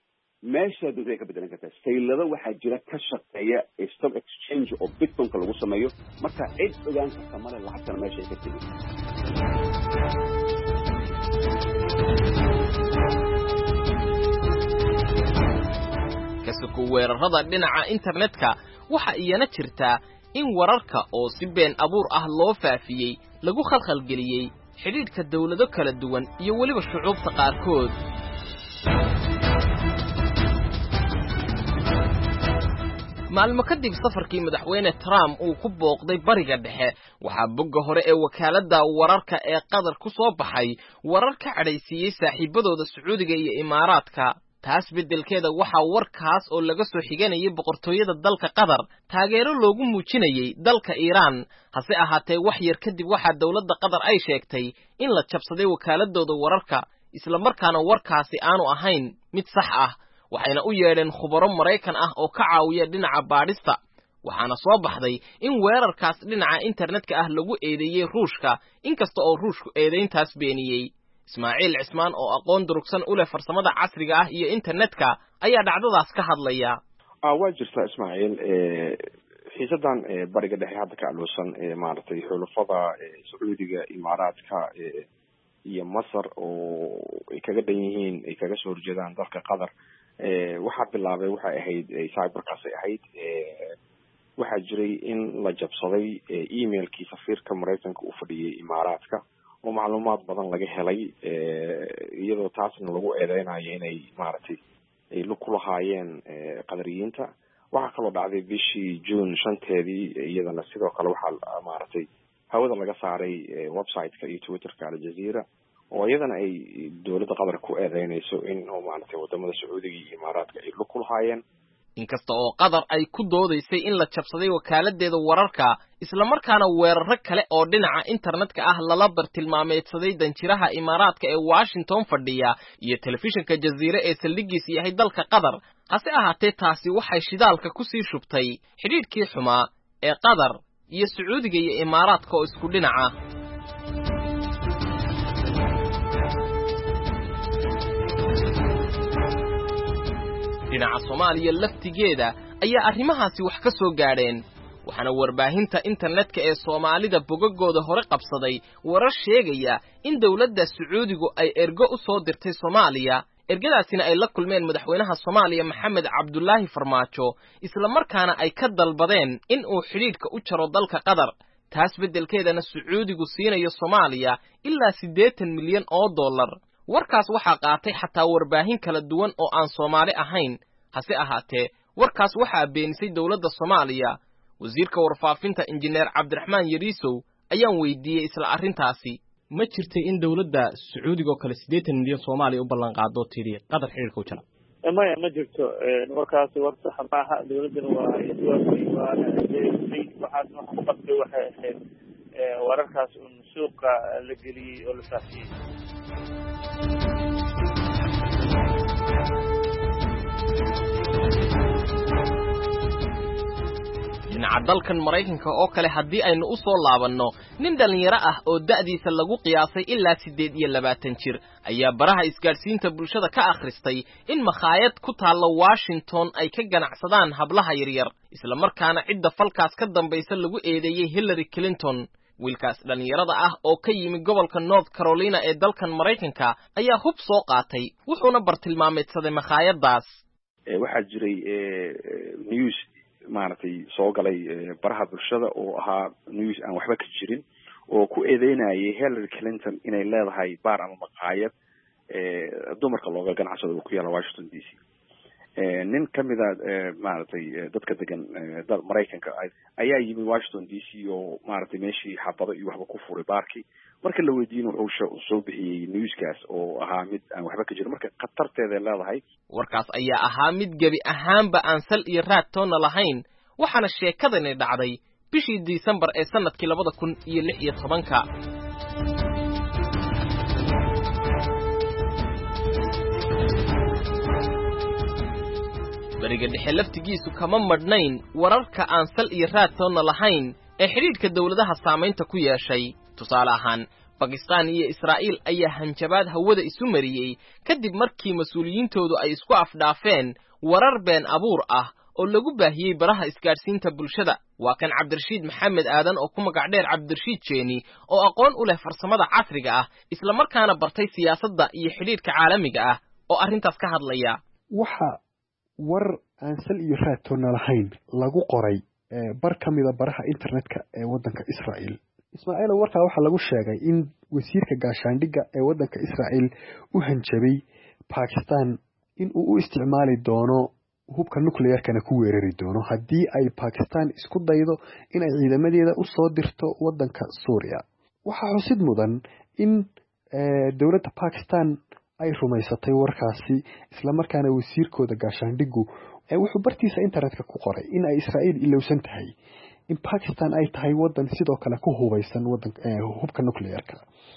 meeshaa dad ay ka bedelan kartaa saylada waxaa jira ka shaqeeya stock exchange oo bitcoinka lagu sameeyo marka cid ogaan karta male lacagtana meesha ay ka tegi kasuku weerarada dhinaca internetka waxa iyana jirtaa in wararka oo si been abuur ah loo faafiyey lagu khalkhalgeliyey xidhiidhka dawlado kala duwan iyo weliba shucuubta qaarkood maalmo kadib safarkii madaxweyne Trump uu ku booqday bariga dhexe waxaa bogga hore ee wakaaladda wararka ee Qatar ku soo baxay warar ka cadhaysiiyey saaxiibadooda Sacuudiga iyo Imaaraadka taas beddelkeeda waxaa warkaas oo laga soo xiganayay boqortooyada dalka Qatar taageero loogu muujinayay dalka Iiraan hase ahaatee wax yar kadib waxaa dawladda Qatar ay sheegtay in la jabsaday wakaaladooda wararka isla markaana warkaasi aanu ahayn mid sax ah waxayna u yeedheen khubaro Maraykan ah oo ka caawiya dhinaca baadhista waxaana soo baxday in weerarkaas dhinaca internetka ah lagu eedeeyay Ruushka inkasta oo Ruushku eedeyntaas beeniyay Ismaaciil Cismaan oo aqoon durugsan u leh farsamada casriga ah iyo internetka ayaa dhacdadaas ka hadlaya ah waa jirta Ismaaciil ee xiisadan bariga dhexe hadda ka aloosan ee maartay xulufada Sacuudiga Imaaraadka iyo Masar oo ay kaga dhan yihiin ay kaga soo horjeedaan dalka Qatar ee waxa bilaabay waxa ahayd cyberkaas ahayd ee waxa jiray in la jabsaday emailkii safiirka Mareykanka u fadhiyay Imaaraadka oo macluumaad badan laga helay ee iyadoo taasna lagu eedeynayo inay maartay ay lu ku lahaayeen qadariyiinta waxa kaloo dhacday bishii June shanteedii iyadana sidoo kale waxa maartay hawada laga saaray website-ka iyo Twitter-ka Al Jazeera oo iyadana ay dawladda Qatar ku eedeynayso in oo maartay wadamada Sacuudiga iyo Imaaraadka ay lu ku lahaayeen inkasta oo Qatar ay ku doodaysay in la jabsaday wakaaladeeda wararka isla markaana weerar kale oo dhinaca internetka ah lala bartilmaameedsaday danjiraha Imaaraadka ee Washington fadhiya iyo telefishinka Jazeera ee saldhigiisa yahay dalka Qatar hase ahaatee taasi waxay shidaalka ku sii shubtay xidhiidhkii xumaa ee Qatar iyo Sacuudiga iyo Imaaraadka oo isku dhinaca dhinaca Soomaaliya laftigeeda ayaa arrimahaasi wax ka soo gaadheen waxaana warbaahinta internetka ee Soomaalida bogagooda hore qabsaday warar sheegaya in dawladda Sacuudigu ay ergo u soo dirtay Soomaaliya ergadaasina ay la kulmeen madaxweynaha Soomaaliya Maxamed Cabdullaahi Farmaajo isla markaana ay ka dalbadeen in uu xidhiidhka u jaro dalka Qatar taas beddelkeedana Sacuudigu siinayo Soomaaliya ilaa siddeetan milyan oo dollar warkaas waxaa qaatay xataa warbaahin kala duwan oo aan Soomaali ahayn hase ahaatee warkaas waxaa beenisay dawladda Soomaaliya wasiirka warfaafinta injineer Cabdiraxmaan Yariisow ayaan weydiiyey isla arrintaasi ma jirtay in dawladda Sacuudiga oo kale siddeetan milyan Soomaali u ballan qaado tiri Qatar xiriirka u jara ma ma jirto warkaas war sax ma aha dawladana waa iswaafay waa waxaas wax qabtay waxay ahayd wararkaas un suuqa la geliyay oo la faafiyay dhinaca dalkan Mareykanka oo kale haddii aynu u soo laabanno nin dhalinyaro ah oo da'diisa lagu qiyaasay ilaa siddeed iyo labaatan jir ayaa baraha isgaarsiinta bulshada ka akhristay in makhaayad ku taalla Washington ay ka ganacsadaan hablaha yaryar isla markaana cidda falkaas ka dambaysa lagu eedeeyay Hillary Clinton wiilkaas dhalinyarada ah oo ka yimi gobolka North Carolina ee dalkan Mareykanka ayaa hub soo qaatay wuxuuna bartilmaameedsaday makhaayadaas waxaa jiray news maaragtay soo galay baraha bulshada oo ahaa news aan waxba ka jirin oo ku eedeynayay Hillary Clinton inay leedahay baar ama maqaayad dumarka looga ganacsado oo ku yaala Washington D C nin kamid ah maaragtay dadka degan dal Mareykanka ayaa yimi Washington D C oo maaragtay meeshii xabado iyo waxba ku furay baarkii marka la weydiin wuxuu soo bixiyay newskaas oo ahaa mid aan waxba ka jirin marka qatarteeda leedahay warkaas ayaa ahaa mid gebi ahaanba aan sal iyo raad toona lahayn waxaana sheekadani dhacday bishii December ee sanadkii labada kun iyo lix iyo tobanka bariga dhexe laftigiisu kama madhnayn wararka aan sal iyo raad toona lahayn ee xidhiidhka dawladaha saamaynta ku yeeshay tusaale ahaan Pakistan iyo Israa'iil ayaa hanjabaad hawada isu mariyay kadib markii mas'uuliyiintoodu ay isku afdhaafeen warar been abuur ah oo lagu baahiyay baraha isgaarsiinta bulshada waa kan Cabdirashiid Maxamed Aadan oo ku magac dheer Cabdirashiid Jeeni oo aqoon u leh farsamada casriga ah isla markaana bartay siyaasadda iyo xidhiidhka caalamiga ah oo arrintaas ka hadlaya waxa war aan sal iyo raad toona lahayn lagu qoray bar kamida baraha internetka ee wadanka Israa'iil Ismaaciil warka waxa lagu sheegay in wasiirka gaashaandhigga ee wadanka Israa'iil u hanjabay Pakistan in uu u isticmaali doono hubka nuclear-kana ku weerari doono haddii ay Pakistan isku daydo in ay ciidamadeeda u soo dirto wadanka Suuriya waxa xusid mudan in dawladda Pakistan ay rumaysatay warkaasi isla markaana wasiirkooda gaashaandhiggu wuxuu bartiisa internetka ku qoray in ay Israa'iil ilowsan tahay in Pakistan ay tahay wadan sidoo kale ku hubaysan wadanka hubka nuclear-ka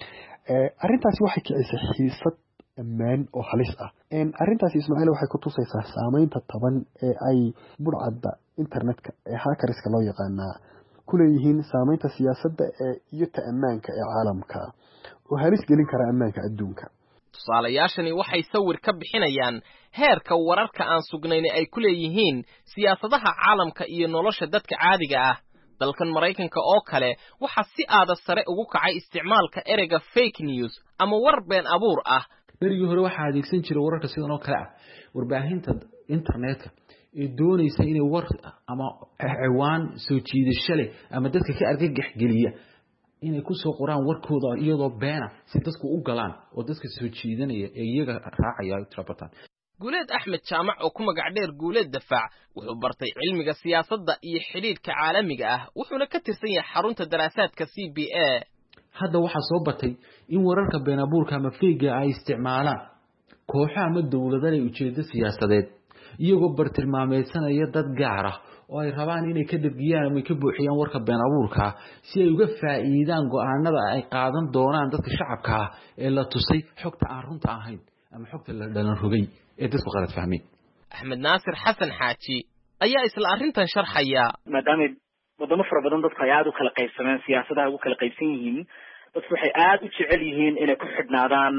arrintaasi waxay kicisay xiisad ammaan oo halis ah in arrintaasi Ismaaciil waxay ku tusaysaa saameynta taban ee ay burcadda internetka ee hackerska loo yaqaana ku leeyihiin saameynta siyaasadda iyo ta'ammaanka ee caalamka oo halis gelin kara ammaanka adduunka tusaalayaashani waxay sawir ka bixinayaan heerka wararka aan sugnayn ay ku leeyihiin siyaasadaha caalamka iyo nolosha dadka caadiga ah dalkan Mareykanka oo kale waxa si aad sare ugu kacay isticmaalka ereyga fake news ama war been abuur ah berigii hore waxa adeegsan jiray wararka sidan oo kale ah warbaahinta internetka ee doonaysa inay war ama ciwaan soo jiidasho leh ama dadka ka argagax geliya inay ku soo qoraan warkooda iyadoo beena si dadku u galaan oo dadka soo jiidanaya ee iyaga raacaya trabatan Guuleed Axmed Jaamac oo ku magac dheer Guuleed Dafaac wuxuu bartay cilmiga siyaasadda iyo xidhiidhka caalamiga ah wuxuuna ka tirsan yahay xarunta daraasaadka C B A hadda waxa soo batay in wararka been abuurka ama fake ay isticmaalaan kooxaha ama dawladaha ay ujeedo siyaasadeed iyagoo bartilmaameedsanaya dad gaar ah oo ay rabaan inay ka dabgiyaan ama ka buuxiyaan warka been abuurka si ay uga faa'iidaan go'aanada ay qaadan doonaan dadka shacabka ah ee la tusay xogta aan runta ahayn ama xogta la dhalan rogay ee dadku qalad fahmeen Axmed Naasir Xasan Xaaji ayaa isla arrintan sharxaya maadaama wadamo fara badan dadku ay aad u kala qaybsameen siyaasadaha ugu kala qaybsan yihiin dadku waxay aad u jecel yihiin inay ku xidhnaadaan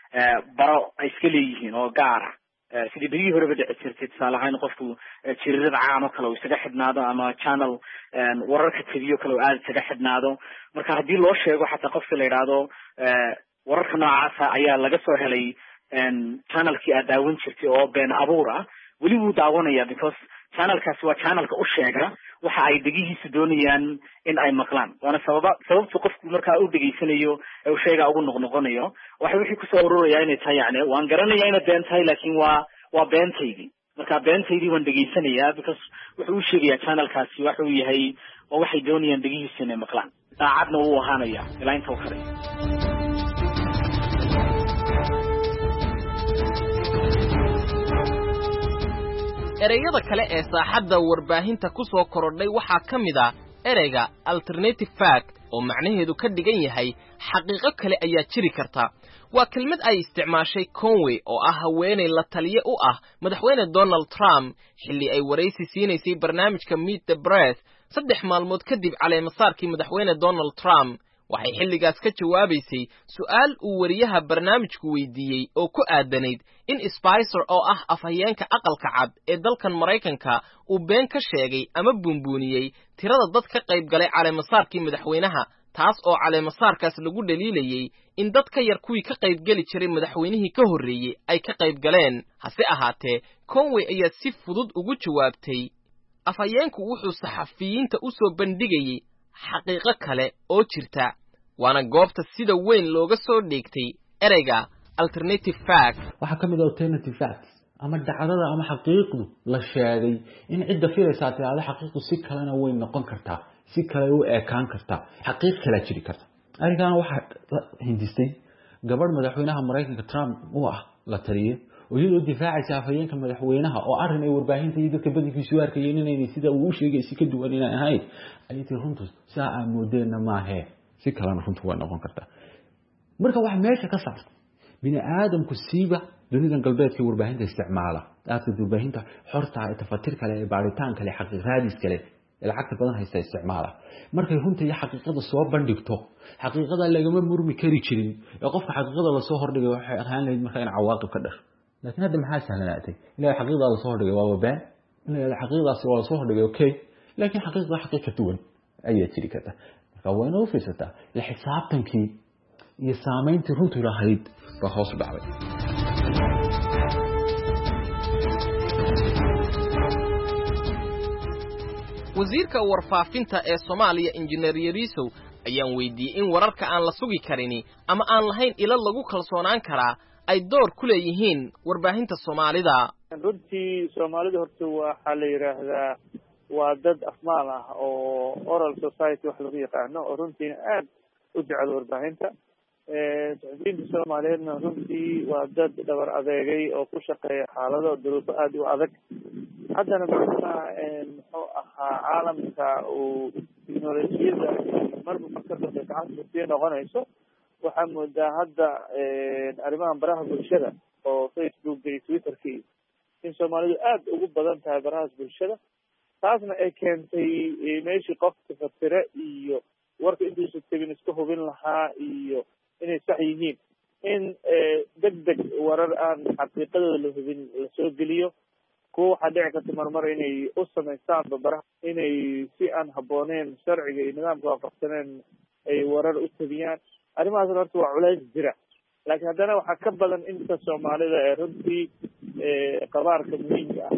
baro ay iska leeyihiin oo gaar ah sidii berigii horeba dhici jirtay tusaale ahaan qofku jirirada caan oo kale uu isaga xidhnaado ama channel wararka T V oo kale uu aad isaga xidhnaado marka haddii loo sheego xataa qofka la yiraahdo wararka noocaas ayaa laga soo helay channelkii aad daawan jirtay oo been abuur ah weli wuu daawanaya because channelkaasi waa channelka u sheega waxa ay dhegihiisu doonayaan in ay maqlaan waana sababa sababta qofku markaa u dhegaysanayo ee sheega ugu noqnoqonayo waxa wixii ku soo ururaya inay tahay yani waan garanayaa inay been tahay laakiin waa waa beentaydii marka beentaydii waan dhegaysanayaa because wuxuu u sheegayaa channelkaasi waxa uu yahay oo waxay doonayaan dhegihiisu inay maqlaan daacadna wuu ahaanaya ilaa inta kale ereyada kale ee saaxadda warbaahinta ku soo korodhay waxaa ka mid ah ereyga alternative fact oo macnaheedu ka dhigan yahay xaqiiqo kale ayaa jiri karta waa kelmad ay isticmaashay Conway oo ah haweeney la taliye u ah madaxweyne Donald Trump xilli ay waraysi siinaysay barnaamijka Meet the Press saddex maalmood kadib caleemasaarkii madaxweyne Donald Trump waxay xilligaas ka jawaabaysay su'aal uu wariyaha barnaamijku weydiiyey oo ku aadanayd in Spicer oo ah afhayeenka aqalka cad ee dalkan Mareykanka uu been ka sheegay ama buunbuuniyey tirada dad ka qayb galay caleemasaarkii madaxweynaha taas oo caleemasaarkaas lagu dhaliilayay in dad ka yar kuwii ka qayb gali jiray madaxweynihii ka horreeyay ay ka qayb galeen hase ahaatee Conway ayaa si fudud ugu jawaabtay afhayeenku wuxuu saxafiyiinta u soo bandhigayay xaqiiqo kale oo jirta waana goobta sida weyn looga soo dheegtay ereyga alternative fact waxa kamid ah alternative facts ama dhacdada ama xaqiiqdu la sheegay in cidda fiiraysa taada xaqiiqdu si kalena way noqon kartaa si kale u ekaan kartaa xaqiiq kale jiri karta arigan waxa hindistay gabadh madaxweynaha Mareykanka Trump uu ah la taliye oo iyadoo difaacaysa afhayeenka madaxweynaha oo arrin ay warbaahinta iyo dadka badankiisu arkayeen inay sida uu sheegay si ka duwan inay ahayd ayay runtu saa moodeena ma ahe si kalena runtu way noqon kartaa marka wax meesha ka saarto bini aadamku siiba dunidan galbeedka warbaahinta isticmaala aadka warbaahinta xorta ah tafatir kale ee baaritaan kale xaqiiqaadis kale lacagta badan haysta isticmaala markay runta iyo xaqiiqada soo bandhigto xaqiiqada lagama murmi kari jirin ee qofka xaqiiqada la soo hordhigay waxay ahaan lahayd marka in cawaaqib ka dhasho laakiin hadda maxaa sahlanaatay ilaa xaqiiqada la soo hordhigay waa been ilaa xaqiiqadaasi waa la soo hordhigay okay laakiin xaqiiqada xaqiiqo duwan ayay jiri karta marka waa inuu fiirsataa la xisaabtankii iyo saameyntii runtu lahayd ba hoos u dhacday wasiirka warfaafinta ee Soomaaliya Engineer Yarisow ayaan weydiiyay in wararka aan la sugi karin ama aan lahayn ila lagu kalsoonaan karaa ay door ku leeyihiin warbaahinta Soomaalida runtii Soomaalida horta waxa la yiraahdaa waa dad afmaal ah oo oral society wax lagu yaqaano oo runtii aad u jecel warbaahinta ee dadka Soomaaliyeedna runtii waa dad dhabar adeegay oo ku shaqeeya xaalado duruufo aad u adag haddana macnaha muxuu ahaa caalamka uu teknolojiyada marba marka dambe gacanta sii noqonayso waxaa moodaa hadda arrimahan baraha bulshada oo Facebook iyo Twitter-ka in Soomaalidu aad ugu badan tahay baraha bulshada taasna ay keentay meeshii qofka fatire iyo warka intiisa tabin iska hubin lahaa iyo inay sax yihiin in degdeg warar aan xaqiiqadooda la hubin la soo geliyo kuwa waxaa dhici karta marmar inay u samaystaan babaraha inay si aan habbooneen sharciga iyo nidaamka waafaqsaneen ay warar u tabiyaan arrimahaasna horta waa culays jira laakiin haddana waxaa ka badan inta Soomaalida ee runtii qabaarka muhiimka ah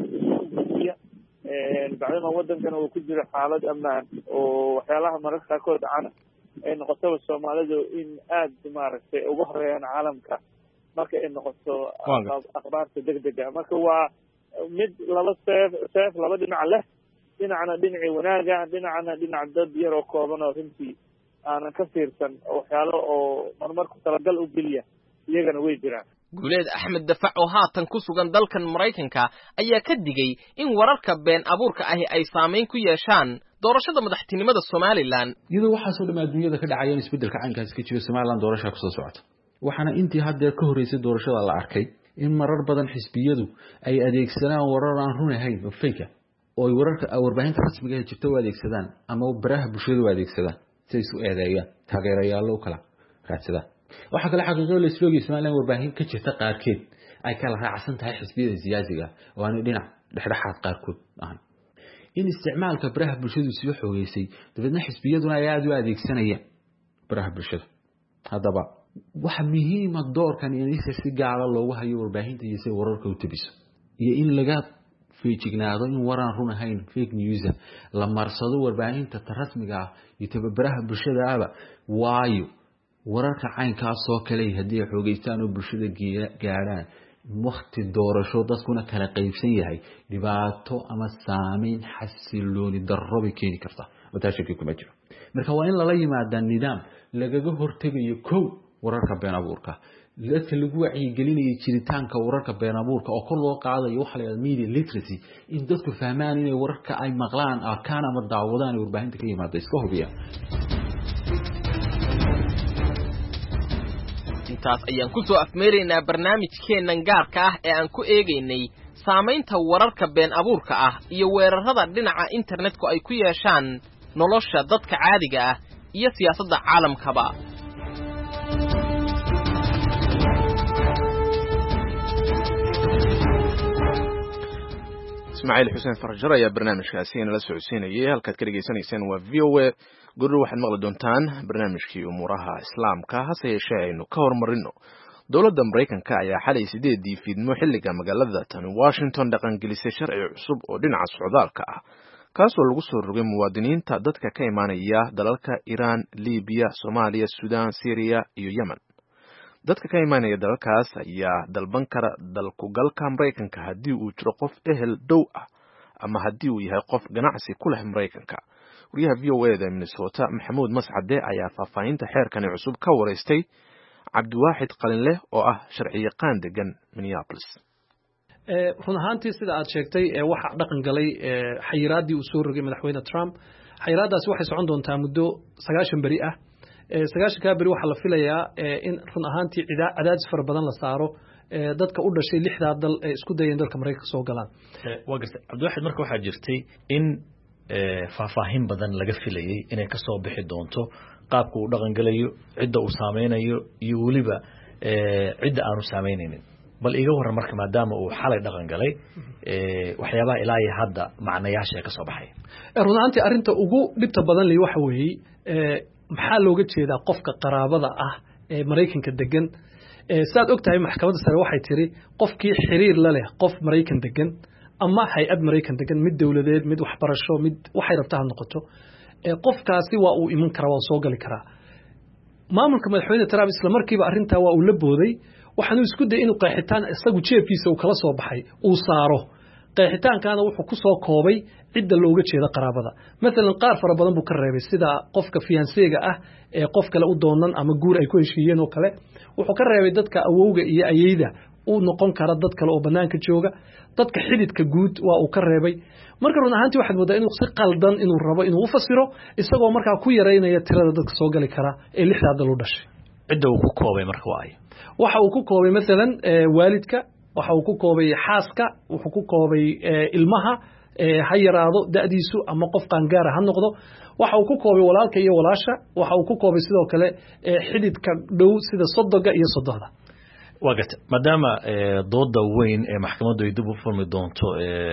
bacdama waddankana uu ku jiro xaalad ammaan oo waxyaalaha mararka qaarkood dhacana ay noqoto Soomaalidu in aad maaragtay uga horeeyaan caalamka marka ay noqoto akhbaarta degdega marka waa mid laba seef seef laba dhinac leh dhinacna dhinacii wanaaga dhinacna dhinac dad yar oo kooban oo runtii aanan ka fiirsan waxyaalo oo marmarku talagal u geliya iyagana way jiraan guuleed Axmed Dafac oo haatan ku sugan dalkan Mareykanka ayaa ka digay in wararka been abuurka ahi ay saameyn ku yeeshaan doorashada madaxtinimada Somaliland iyadoo waxa soo dhamaa dunyada ka dhacaya isbedelka caankaas ka jira Somaliland doorasho ku soo socota waxaana intii hadda ka horeysay doorashada la arkay in marar badan xisbiyadu ay adeegsadaan warar aan run ahayn oo fake oo wararka warbaahinta rasmiga ah jirto adeegsadaan ama baraha bulshada u adeegsadaan si ay isu eedeeyaan taageerayaal oo kala raadsadaan waxa kale xaqiiqo la isloogay Somaliland warbaahin ka jirta qaarkeed ay kala raacsan tahay xisbiyada siyaasiga oo aan dhinac dhexdhexaad qaarkood ahan in isticmaalka baraha bulshadu si xoogeysay dabadna xisbiyaduna ay aad u adeegsanayaan baraha bulshada haddaba waxa muhiima doorkan in si gaara loogu hayo warbaahinta iyo si wararka u tabiso iyo in laga feejignaado in waran run ahayn fake news la marsado warbaahinta rasmiga ah iyo tababaraha bulshada waayo wararka caynkaas oo kale hadii xoogeystaan oo bulshada gaaraan waqti doorasho dadkuna kala qaybsan yahay dhibaato ama saameyn xasilooni darro bay keeni kartaa wadaashaki kuma jiro marka waa in la yimaado nidaam lagaga hortagayo kow wararka been abuurka dadka lagu wacyigelinayo jiritaanka wararka been abuurka oo kor loo qaadayo waxa la yiraahdo media literacy in dadku fahmaan in wararka ay maqlaan arkaan ama daawadaan warbaahinta ka yimaado iska hubiya intaas ayaan ku soo afmeeraynaa barnaamijkeennan gaarka ah ee aan ku eegaynay saamaynta wararka been abuurka ah iyo weerarada dhinaca internetku ay ku yeeshaan nolosha dadka caadiga ah iyo siyaasadda caalamkaba ismaaciil xuseen farjar ayaa barnaamijkaasi inala socodsiinayay halkaad ka dhegaysanaysaan waa v o a gurur waxaad maqli doontaan barnaamijkii umuuraha islaamka hase yeeshee aynu ka hormarino dowladda maraykanka ayaa xalay sideedii fiidmo xilliga magaalada tani washington dhaqangelisay sharci cusub oo dhinaca socdaalka ah kaasoo lagu soo rogay muwaadiniinta dadka ka imaanaya dalalka iiraan libiya soomaaliya suudaan syriya iyo yemen dadka ka imaanaya dalalkaas ayaa dalban kara dalkugalka maraykanka haddii uu jiro qof ehel dhow ah ama haddii uu yahay qof ganacsi ku leh maraykanka wariyaha v o eda minnesota maxamuud mascade ayaa faahfaahinta xeerkani cusub ka wareystay cabdiwaaxid qalinleh oo ah sharciyaqaan degan minneapolis run ahaantii sida aad sheegtay waxa dhaqan galay xayiraadii uu soo rogay madaxweyne Trump xayiraadaasi waxay socon doontaa muddo sagaashan bari ah sagaashan bari waxa la filayaa in run ahaantii cadaadis fara badan la saaro dadka u dhashay lixda dal ee isku dayeen dalka Mareykanka soo galaan waa gartay Cabdiwaaxid marka waxa jirtay in faahfaahin badan laga filayay inay ka soo bixi doonto qaabka uu dhaqan galayo cidda uu saameynayo iyo waliba cidda aanu saameynaynin bal iga waran marka maadaama uu xalay dhaqan galay waxyaabaha ilaa iyo hadda macnayaasha ka soo baxay run ahaantii arinta ugu dhibta badan leh waxa weeye maxaa looga jeedaa qofka qaraabada ah ee Mareykanka degan saad ogtahay maxkamadda sare waxay tiri qofkii xiriir la leh qof Mareykan degan ama hay'ad Mareykan degan mid dawladeed mid waxbarasho mid waxay rabtaa ha noqoto qofkaasi waa uu iman karaa waa soo gali karaa maamulka madaxweyne Trump isla markiiba arinta waa uu la booday waxaanu isku day inuu qeexitaan isagu jeefkiisa uu kala soo baxay uu saaro qeexitaankaana wuxuu ku soo koobay cidda looga jeeda qaraabada midalan qaar fara badan buu ka reebay sida qofka fiancéega ah ee qof kale u doonan ama guur ay ku heshiiyeen oo kale wuxuu ka reebay dadka awowga iyo ayeyda uu noqon kara dad kale oo banaanka jooga dadka xididka guud waa uu ka reebay marka run ahaantii waxaad moodaa inuu si qaldan inuu rabo inuu u fasiro isagoo markaa ku yareynaya tirada dadka soo gali kara ee lixda dal u dhashay cidda uu ku koobay marka waa ay waxa uu ku koobay midalan waalidka waxa uu ku koobay xaaska wuxuu ku koobay ilmaha ha yaraado da'diisu ama qof qaangaar ha noqdo waxa uu ku koobay walaalka iyo walaasha waxa uu ku koobay sidoo kale xididka dhow sida sodoga iyo sodohda waa gartay maadaama dooda weyn ee maxkamaddu ay dib u furmi doonto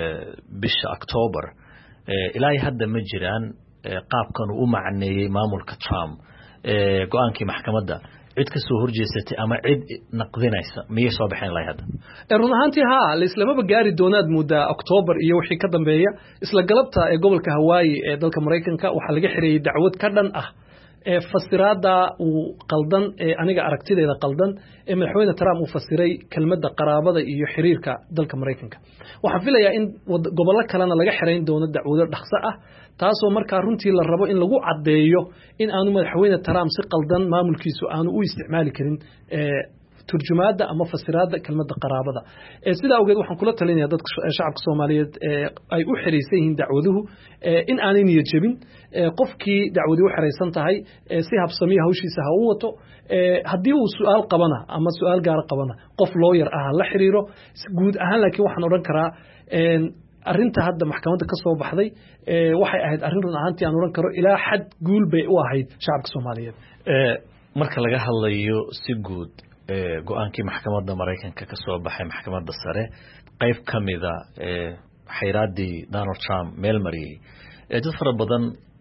bisha October ilaa hadda ma jiraan qaabkan uu u macneeyay maamulka Trump go'aankii maxkamadda cid ka soo horjeesatay ama cid naqdinaysa miyay soo baxeen ilaa hadda run ahaantii haa la islamaba gaari doonaad mudda October iyo wixii ka dambeeya isla galabta ee gobolka Hawaii ee dalka Mareykanka waxa laga xiriyay dacwad ka dhan ah ee fasiraada uu qaldan ee aniga aragtideeda qaldan ee madaxweyne Trump uu fasiray kelmadda qaraabada iyo xiriirka dalka Mareykanka waxa filayaa in gobolka kalena laga xirayn doono dacwado dhakhso ah taasoo markaa runtii la rabo in lagu cadeeyo in aanu madaxweyne Trump si qaldan maamulkiisu aanu u isticmaali karin ee turjumaada ama fasiraada kelmadda qaraabada ee sida awgeed waxaan kula talinayaa dadka shacabka Soomaaliyeed ee ay u xiriirsan yihiin dacwaduhu in aanay niyad jabin qofkii dacwadu u xiriirsan tahay si habsami hawshiisa ha u wato haddii uu su'aal qabana ama su'aal gaar qabana qof lawyer ah la xiriiro guud ahaan laakiin waxaan oran karaa arinta hadda maxkamadda ka soo baxday waxay ahayd arin run ahaantii aan oran karo ilaa xad guul bay u ahayd shacabka Soomaaliyeed marka laga hadlayo si guud go'aankii maxkamadda Mareykanka ka soo baxay maxkamadda sare qayb kamida xayiraadii Donald Trump meel mariyay dad fara badan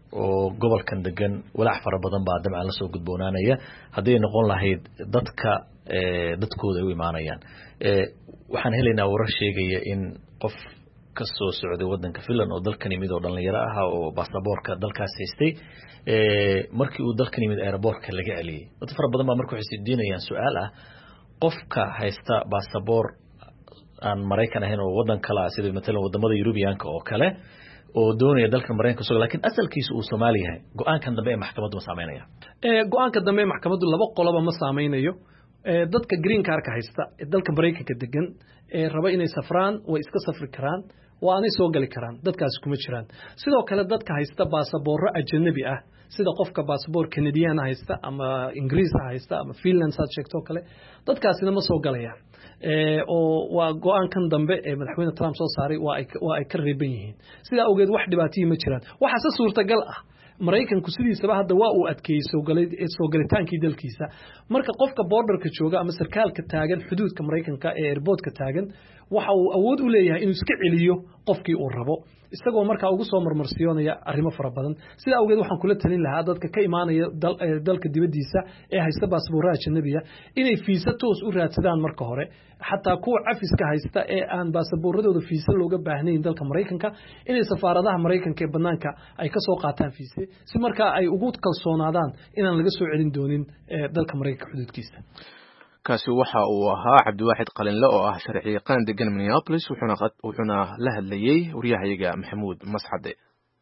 oo gobolkan degan walaac fara badan baa dabcan la soo gudboonaanaya hadday noqon lahayd dadka dadkooda ay u imaanayaan waxaan helaynaa warar sheegaya in qof ka soo socday wadanka Finland oo dalkan yimid oo dhalinyaro ah oo baasaboorka dalkaas haystay markii uu dalkan yimid airportka laga celiyay dad fara badan baa markuu xisiidinayaan su'aal ah qofka haysta baasaboor aan Mareykan ahayn oo wadan kale ah sida mesela wadamada Yurubiyaanka oo kale oo doonaya dalka Mareykanka soo laakiin asalkiisu uu Soomaali yahay go'aankan dambe ee maxkamaddu ma saameynaya ee go'aanka dambe ee maxkamaddu laba qoloba ma saameynayo ee dadka green card-ka haysta ee dalka Mareykanka degan ee raba inay safraan way iska safri karaan waa aanay soo gali karaan dadkaas kuma jiraan sidoo kale dadka haysta baasaboorro ajnabi ah sida qofka baasaboor Canadian haysta ama Ingiriis haysta ama Finland saad sheegto kale dadkaasina ma soo galayaan ee oo waa go'aankan dambe ee madaxweyne Trump soo saaray waa ay waa ay ka reeban yihiin sida awgeed wax dhibaato ma jiraan waxa se suurtagal ah Mareykanku sidiisaba hadda waa uu adkeeyay soo galay soo galitaankii dalkiisa marka qofka borderka jooga ama sarkaalka taagan xuduudka Mareykanka ee airportka taagan waxa uu awood u leeyahay inuu iska celiyo qofkii uu rabo isagoo markaa ugu soo marmarsiyoonaya arrimo fara badan sida awgeed waxaan kula talin lahaa dadka ka imaanaya dalka dibadiisa ee haysta baasaboorada ajnabiga inay fiisa toos u raadsadaan marka hore xataa kuwa cafiska haysta ee aan baasaboorradooda fiisa looga baahnayn dalka Mareykanka inay safaaradaha Mareykanka ee banaanka ay ka soo qaataan fiisa si markaa ay ugu kalsoonaadaan inaan laga soo celin doonin dalka Mareykanka xuduudkiisa kaasi waxa uu ahaa Cabdiwaaxid Qalinle oo ah sharci yaqaan degan Minneapolis wuxuuna wuxuuna la hadlayay wariyahayaga Maxamuud Masxade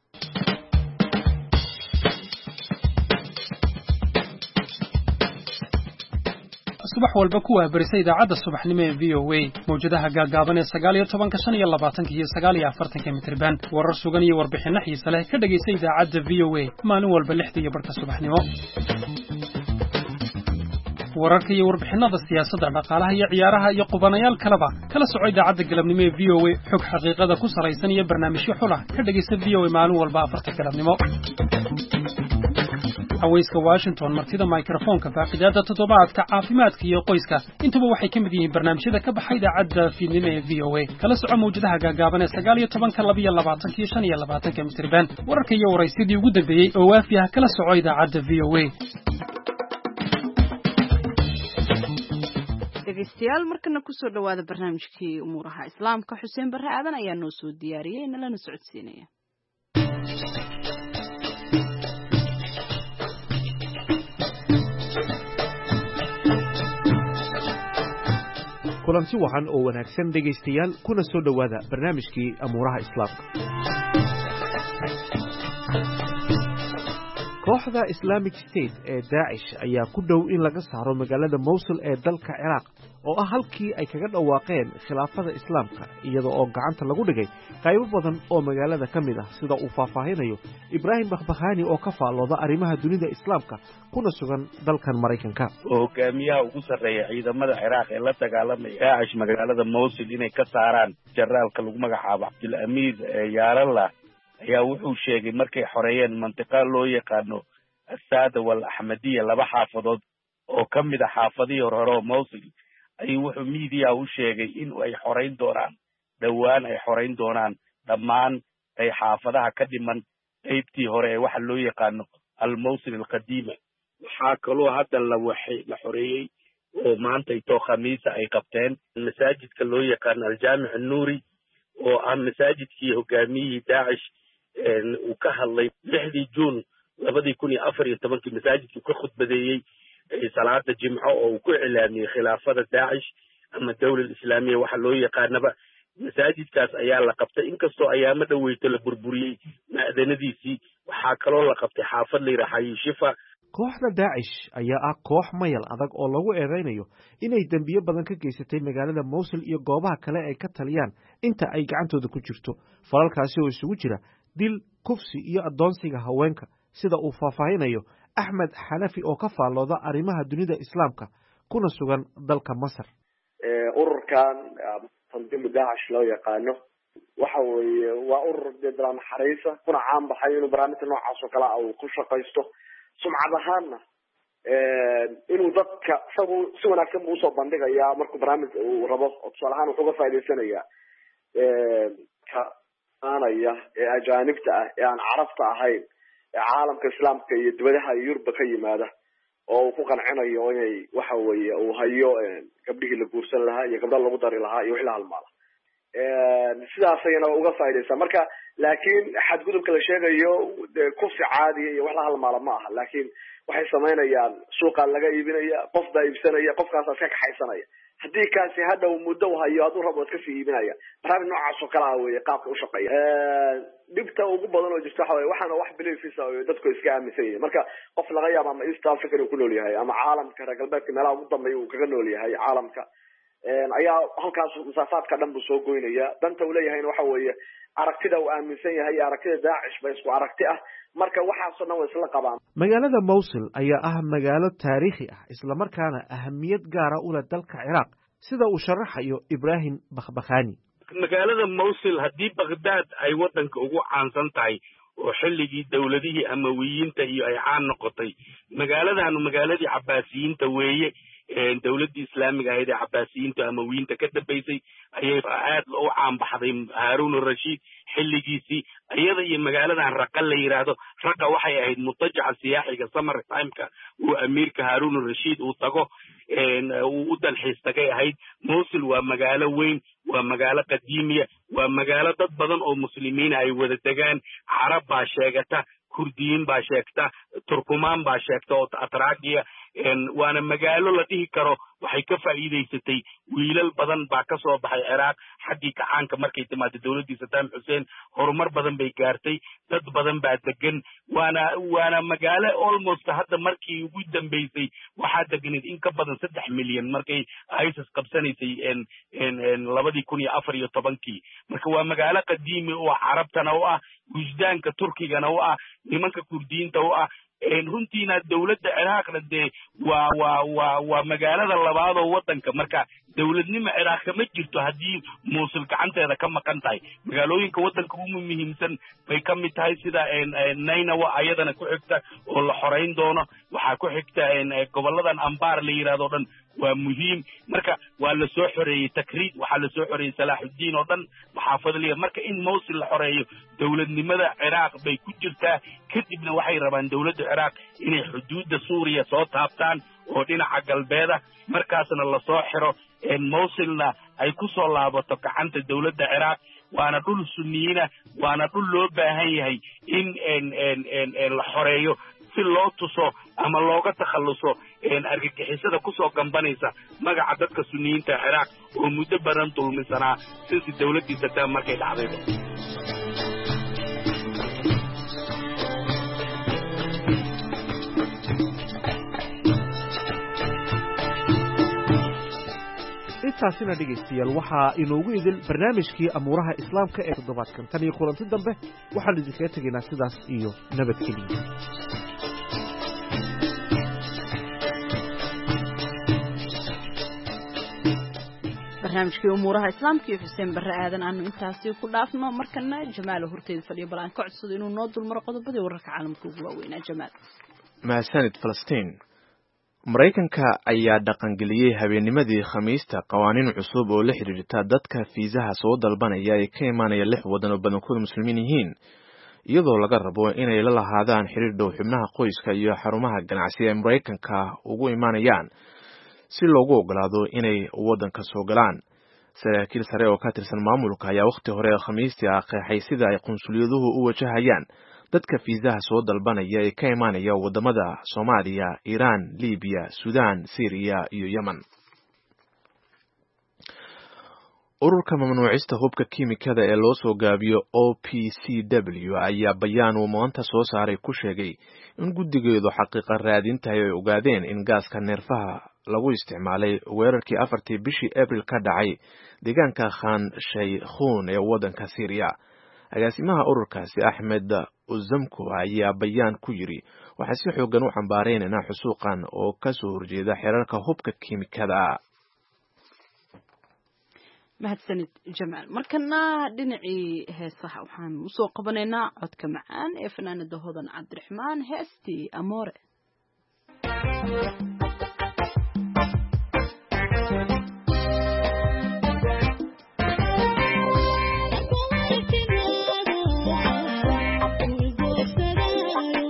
subax walba ku waabarisay idaacadda subaxnimo ee V O A mawjadaha gaagaaban ee sagaal iyo toban ka shan iyo labaatan iyo sagaal iyo afartan mitirban warar sugan iyo warbixino xiiso leh ka dhageysa idaacadda V O A maalin walba lixda iyo barka subaxnimo wararka iyo warbixinada siyaasadda dhaqaalaha iyo ciyaaraha iyo qubanayaal kaleba kala soco idaacadda galabnimo ee V O A xog xaqiiqada ku salaysan iyo barnaamijyo xula ka dhageysa V O A maalin walba afarta galabnimo hawayska Washington martida microphone-ka faaqidaada toddobaadka caafimaadka iyo qoyska intuba waxay ka mid yihiin barnaamijyada ka baxay idaacadda fiidnimo ee V O A kala soco mawjadaha gaagaaban ee sagaal iyo toban ka laba iyo labaatan iyo shan iyo labaatan mitirban wararka iyo waraysidii ugu dambeeyay oo waafi ah kala soco idaacadda V O A dhegeystayaal markana ku soo dhawaada barnaamijkii umuuraha islaamka Xuseen Barre Aadan ayaa noo soo diyaariyay inala socodsiinaya kulanti wacan oo wanaagsan dhegaystayaal kuna soo dhawaada barnaamijkii amuuraha islaamka kooxda Islamic State ee Daesh ayaa ku dhow in laga saaro magaalada Mosul ee dalka Iraq oo ah halkii ay kaga dhawaaqeen khilaafada islaamka iyadoo oo gacanta lagu dhigay qaybo badan oo magaalada ka mid ah sida uu faahfaahinayo Ibrahim Bakhbakhani oo ka faalooda arrimaha dunida islaamka kuna sugan dalkan Mareykanka hogaamiyaha ugu sarreeya ciidamada Iraq ee la dagaalamaya Daesh magaalada Mosul inay ka saaraan generaalka lagu magacaabo Abdul Amiir Yarallah ayaa wuxuu sheegay markay xoreeyeen mantiqa loo yaqaano Asada wal Ahmadiyya laba xaafadood oo ka mid ah xaafadihii hore oo Mosul ay wuxuu media u sheegay in ay xoreyn doonaan dhawaan ay xoreyn doonaan dhammaan ay xaafadaha ka dhiman qaybtii hore ee waxa loo yaqaano al-Mosul al-Qadiima waxaa kaloo hadda la waxay la xoreeyay oo maanta ito khamiisa ay qabteen masaajidka loo yaqaano al-Jaami' an-Nuuri oo ah masaajidkii hogaamiyihii Daesh uu ka hadlay lixdii Juun labadii kun iyo afar iyo tobankii masaajidkii ka khudbadeeyay salaada jimco oo uu ku cilaamiyay khilaafada Daesh ama dawladda islaamiga waxa loo yaqaanaba masaajidkaas ayaa la qabtay inkastoo ayaamo dhaweyto la burburiyey maadanadiisii waxaa kaloo la qabtay xaafad la yiraahdo Shifa kooxda Daesh ayaa ah koox mayal adag oo lagu eedeynayo inay dambiyo badan ka geysatay magaalada Mosul iyo goobaha kale ay ka taliyaan inta ay gacantooda ku jirto falalkaasi oo isugu jira dil kufsi iyo adoonsiga haweenka sida uu faahfaahinayo Ahmed Hanafi oo ka faalooda arrimaha dunida islaamka kuna sugan dalka Masar ee ururkan tandiim Daesh loo yaqaano waxa weeye waa urur dadran xariisa kuna caan baxay inuu barnaamijka noocaas oo kale ah uu ku shaqaysto sumcad ahaanna inuu dadka isagu si wanaagsan buu soo bandhigayaa markuu barnaamij uu rabo oo tusaale ahaan wuxuu ka faa'iideysanayaa ka aanaya ee ajaanibta ah ee aan carabta ahayn caalamka islaamka iyo dibadaha Yurub ka yimaada oo uu ku qancinayo inay waxa weeye uu hayo gabdhihii la guursan lahaa iyo gabdhaha lagu dari lahaa iyo wixii la halmaala sidaas ayana uga faa'iideysaa marka laakiin xadgudubka la sheegayo kufsi caadi iyo wax la halmaala ma aha laakiin waxay sameynayaan suuqa laga iibinaya qof baa iibsanaya qofkaas ka kaxaysanaya haddii kaasi hadhow muddo hayo aduu rabo iska sii iibinaya barnaamij noocaas oo kala ah weeye qaabka u shaqeeya dhibta ugu badan oo jirta waxa weeye waxaana wax beliefs ah oo dadku iska aaminsan yihiin marka qof laga yaabo ama East Africa inuu ku nool yahay ama caalamka reer galbeedka meelaha ugu dambeeya uu kaga nool yahay caalamka ayaa halkaas masaafaadka dhan buu soo goynaya danta uu leeyahay waxa weeye aragtida uu aaminsan yahay aragtida Daesh bay isku aragti ah marka waxaas oo dhan way isla qabaan magaalada Mosul ayaa ah magaalo taariikhi ah isla markaana ahamiyad gaar ah u leh dalka Ciraaq sida uu sharaxayo Ibrahim Bakhbakhani magaalada Mosul haddii Baghdad ay wadanka ugu caansan tahay oo xilligii dawladihii Amawiyiinta iyo ay caan noqotay magaaladan magaaladii Cabbaasiyiinta weeye dawladda islaamiga ahayd ee Cabbaasiyiinta Amawiyiinta ka dambeysay ayay aad u caan baxday Harun al-Rashid xilligiisii iyada iyo magaaladan Raqqa la yiraahdo Raqqa waxay ahayd mutajaca siyaaxiga summer time-ka uu amiirka Harun al-Rashid uu tago uu u dalxiis tagay ahayd Mosul waa magaalo weyn waa magaalo qadiimiya waa magaalo dad badan oo muslimiin ay wada degaan Carab baa sheegata Kurdiyiin baa sheegta Turkumaan baa sheegta oo Atrakiya waana magaalo la dhihi karo waxay ka faa'iideysatay wiilal badan baa ka soo baxay Ciraaq xaggii kacaanka markay timaado dawladdii Saddam Hussein horumar badan bay gaartay dad badan baa degan waana waana magaalo almost hadda markii ugu dambeysay waxaa deganeed in ka badan saddex milyan markay ISIS qabsanaysay en en labadii kun iyo afar iyo tobankii marka waa magaalo qadiimi oo Carabtana u ah wujdaanka Turkigana u ah nimanka Kurdiyiinta u ah runtiina dawladda Ciraaqna dee waa waa waa waa magaalada labaad oo wadanka marka dawladnimo Ciraaq ma jirto haddii Mosul gacanteeda ka maqan tahay magaalooyinka wadanka ugu muhiimsan bay ka mid tahay sida Nainawa ayadana ku xigta oo la xoreyn doono waxaa ku xigta goboladan Anbar la yiraahdo dhan waa muhiim marka waa la soo xoreeyay Takriid waxaa la soo xoreeyay Salaaxudiin oo dhan maxaafadliya marka in Mosul la xoreeyo dawladnimada Ciraaq bay ku jirtaa kadibna waxay rabaan dawladda Ciraaq inay xuduudda Suuriya soo taabtaan oo dhinaca galbeeda markaasna la soo xiro in Mosulna ay ku soo laabato gacanta dawladda Ciraaq waana dhul sunniyiina waana dhul loo baahan yahay in en en en la xoreeyo si loo tuso ama looga takhaluso argagixisada kusoo gambanaysa magaca dadka sunniyiinta Ciraaq oo muddo badan dulmisanaa sidii dawladdii Saddam markay dhacday intaasina dhegaystayaal waxaa inoogu idin barnaamijkii amuuraha islaamka ee toddobaadkan tan iyo kulanti dambe waxaan idinkaga tegaynaa sidaas iyo nabadgeliya barnaamijkii umuuraha islaamka iyo xuseen barre aadan aanu intaasi ku dhaafno markana Jamaal horteed fadhiyo balaan ka codsado inuu noo dulmaro qodobadii wararka caalamka ugu waaweynaa Jamaal mahadsanid Falastiin Mareykanka ayaa dhaqangeliyay habeennimadii Khamiista qawaaniin cusub oo la xiriirta dadka fiisaha soo dalbanaya ee ka imaanaya lix wadan oo badankooda muslimiin yihiin iyadoo laga rabo inay la lahaadaan xiriir dhow xubnaha qoyska iyo xarumaha ganacsi ee Mareykanka ugu imaanayaan si loogu ogolaado inay wadanka soo galaan saraakiil sare oo ka tirsan maamulka ayaa waqti hore Khamiistii ah qeexay sida ay qunsulyaduhu u wajahayaan dadka fiisaha soo dalbanaya ee ka imaanaya wadamada Soomaaliya, Iran, Liibiya, Suudaan, Syria iyo Yemen. Ururka mamnuucista hubka kiimikada ee loo soo gaabiyo O P C W ayaa bayaan uu maanta soo saaray ku sheegay in guddigeedu xaqiiqa raadinta ay ogaadeen in gaaska neerfaha lagu isticmaalay weerarkii afartii bishii April ka dhacay deegaanka Khan Sheikhoun ee wadanka Syria. agaasimaha ururkaasi Axmed Uzamko ayaa bayaan ku yiri waxa si xoogan u xambaareynaa xusuuqan oo ka soo horjeeda xeerarka hubka kiimikada. mahadsanid Jamaal markana dhinacii heesaha waxaan u soo qabanaynaa codka macaan ee fanaanada Hodan Cabdiraxmaan heestii Amoore. Thank you.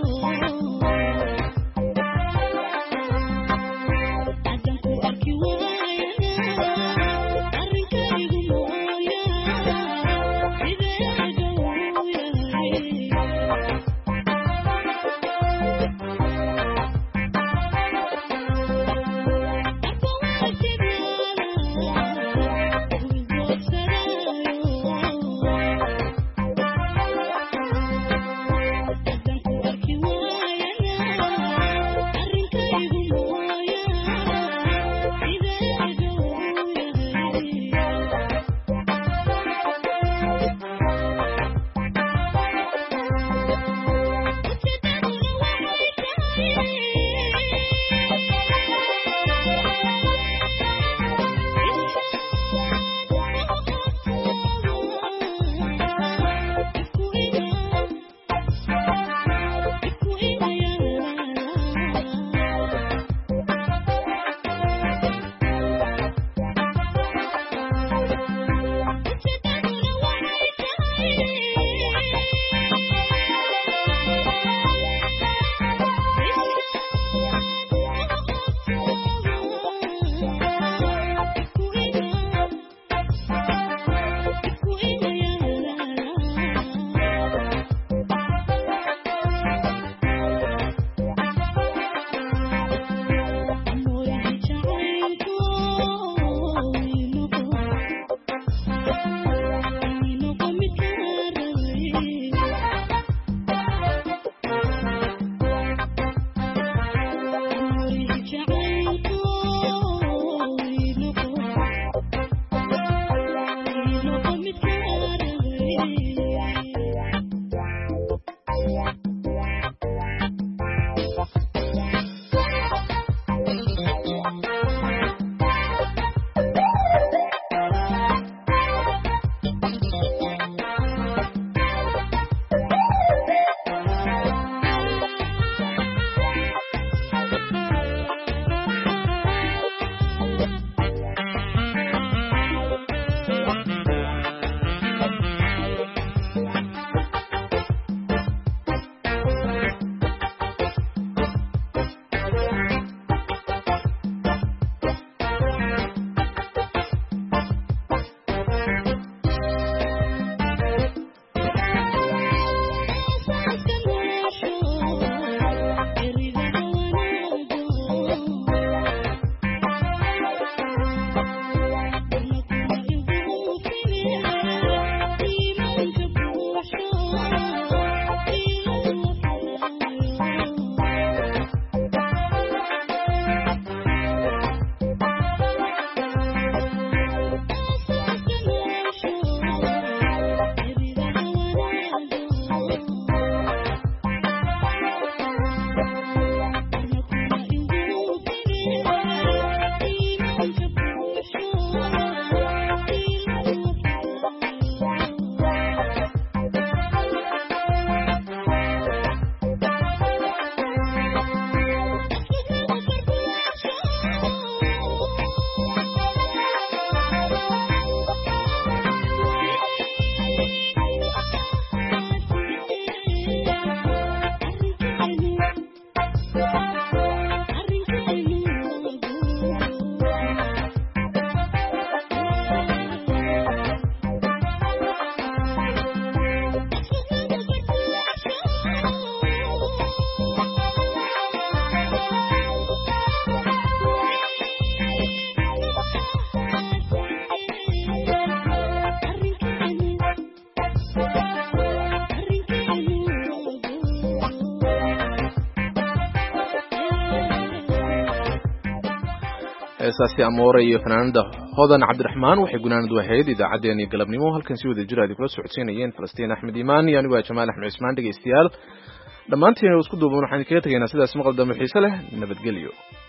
eesaasi amoore iyo fanaanada hodan cabdiraxmaan waxay gunaanad wahayd idaacaddeenii galabnimo halkan si wada jir aad kula socodsiinayeen falastiin axmed iimaan iyo anigu waa jamaal axmed cismaan dhegaystayaal dhammaantiin isku duuban waxaan kaga tegaynaa sidaas maqal dambe xiise leh nabadgelyo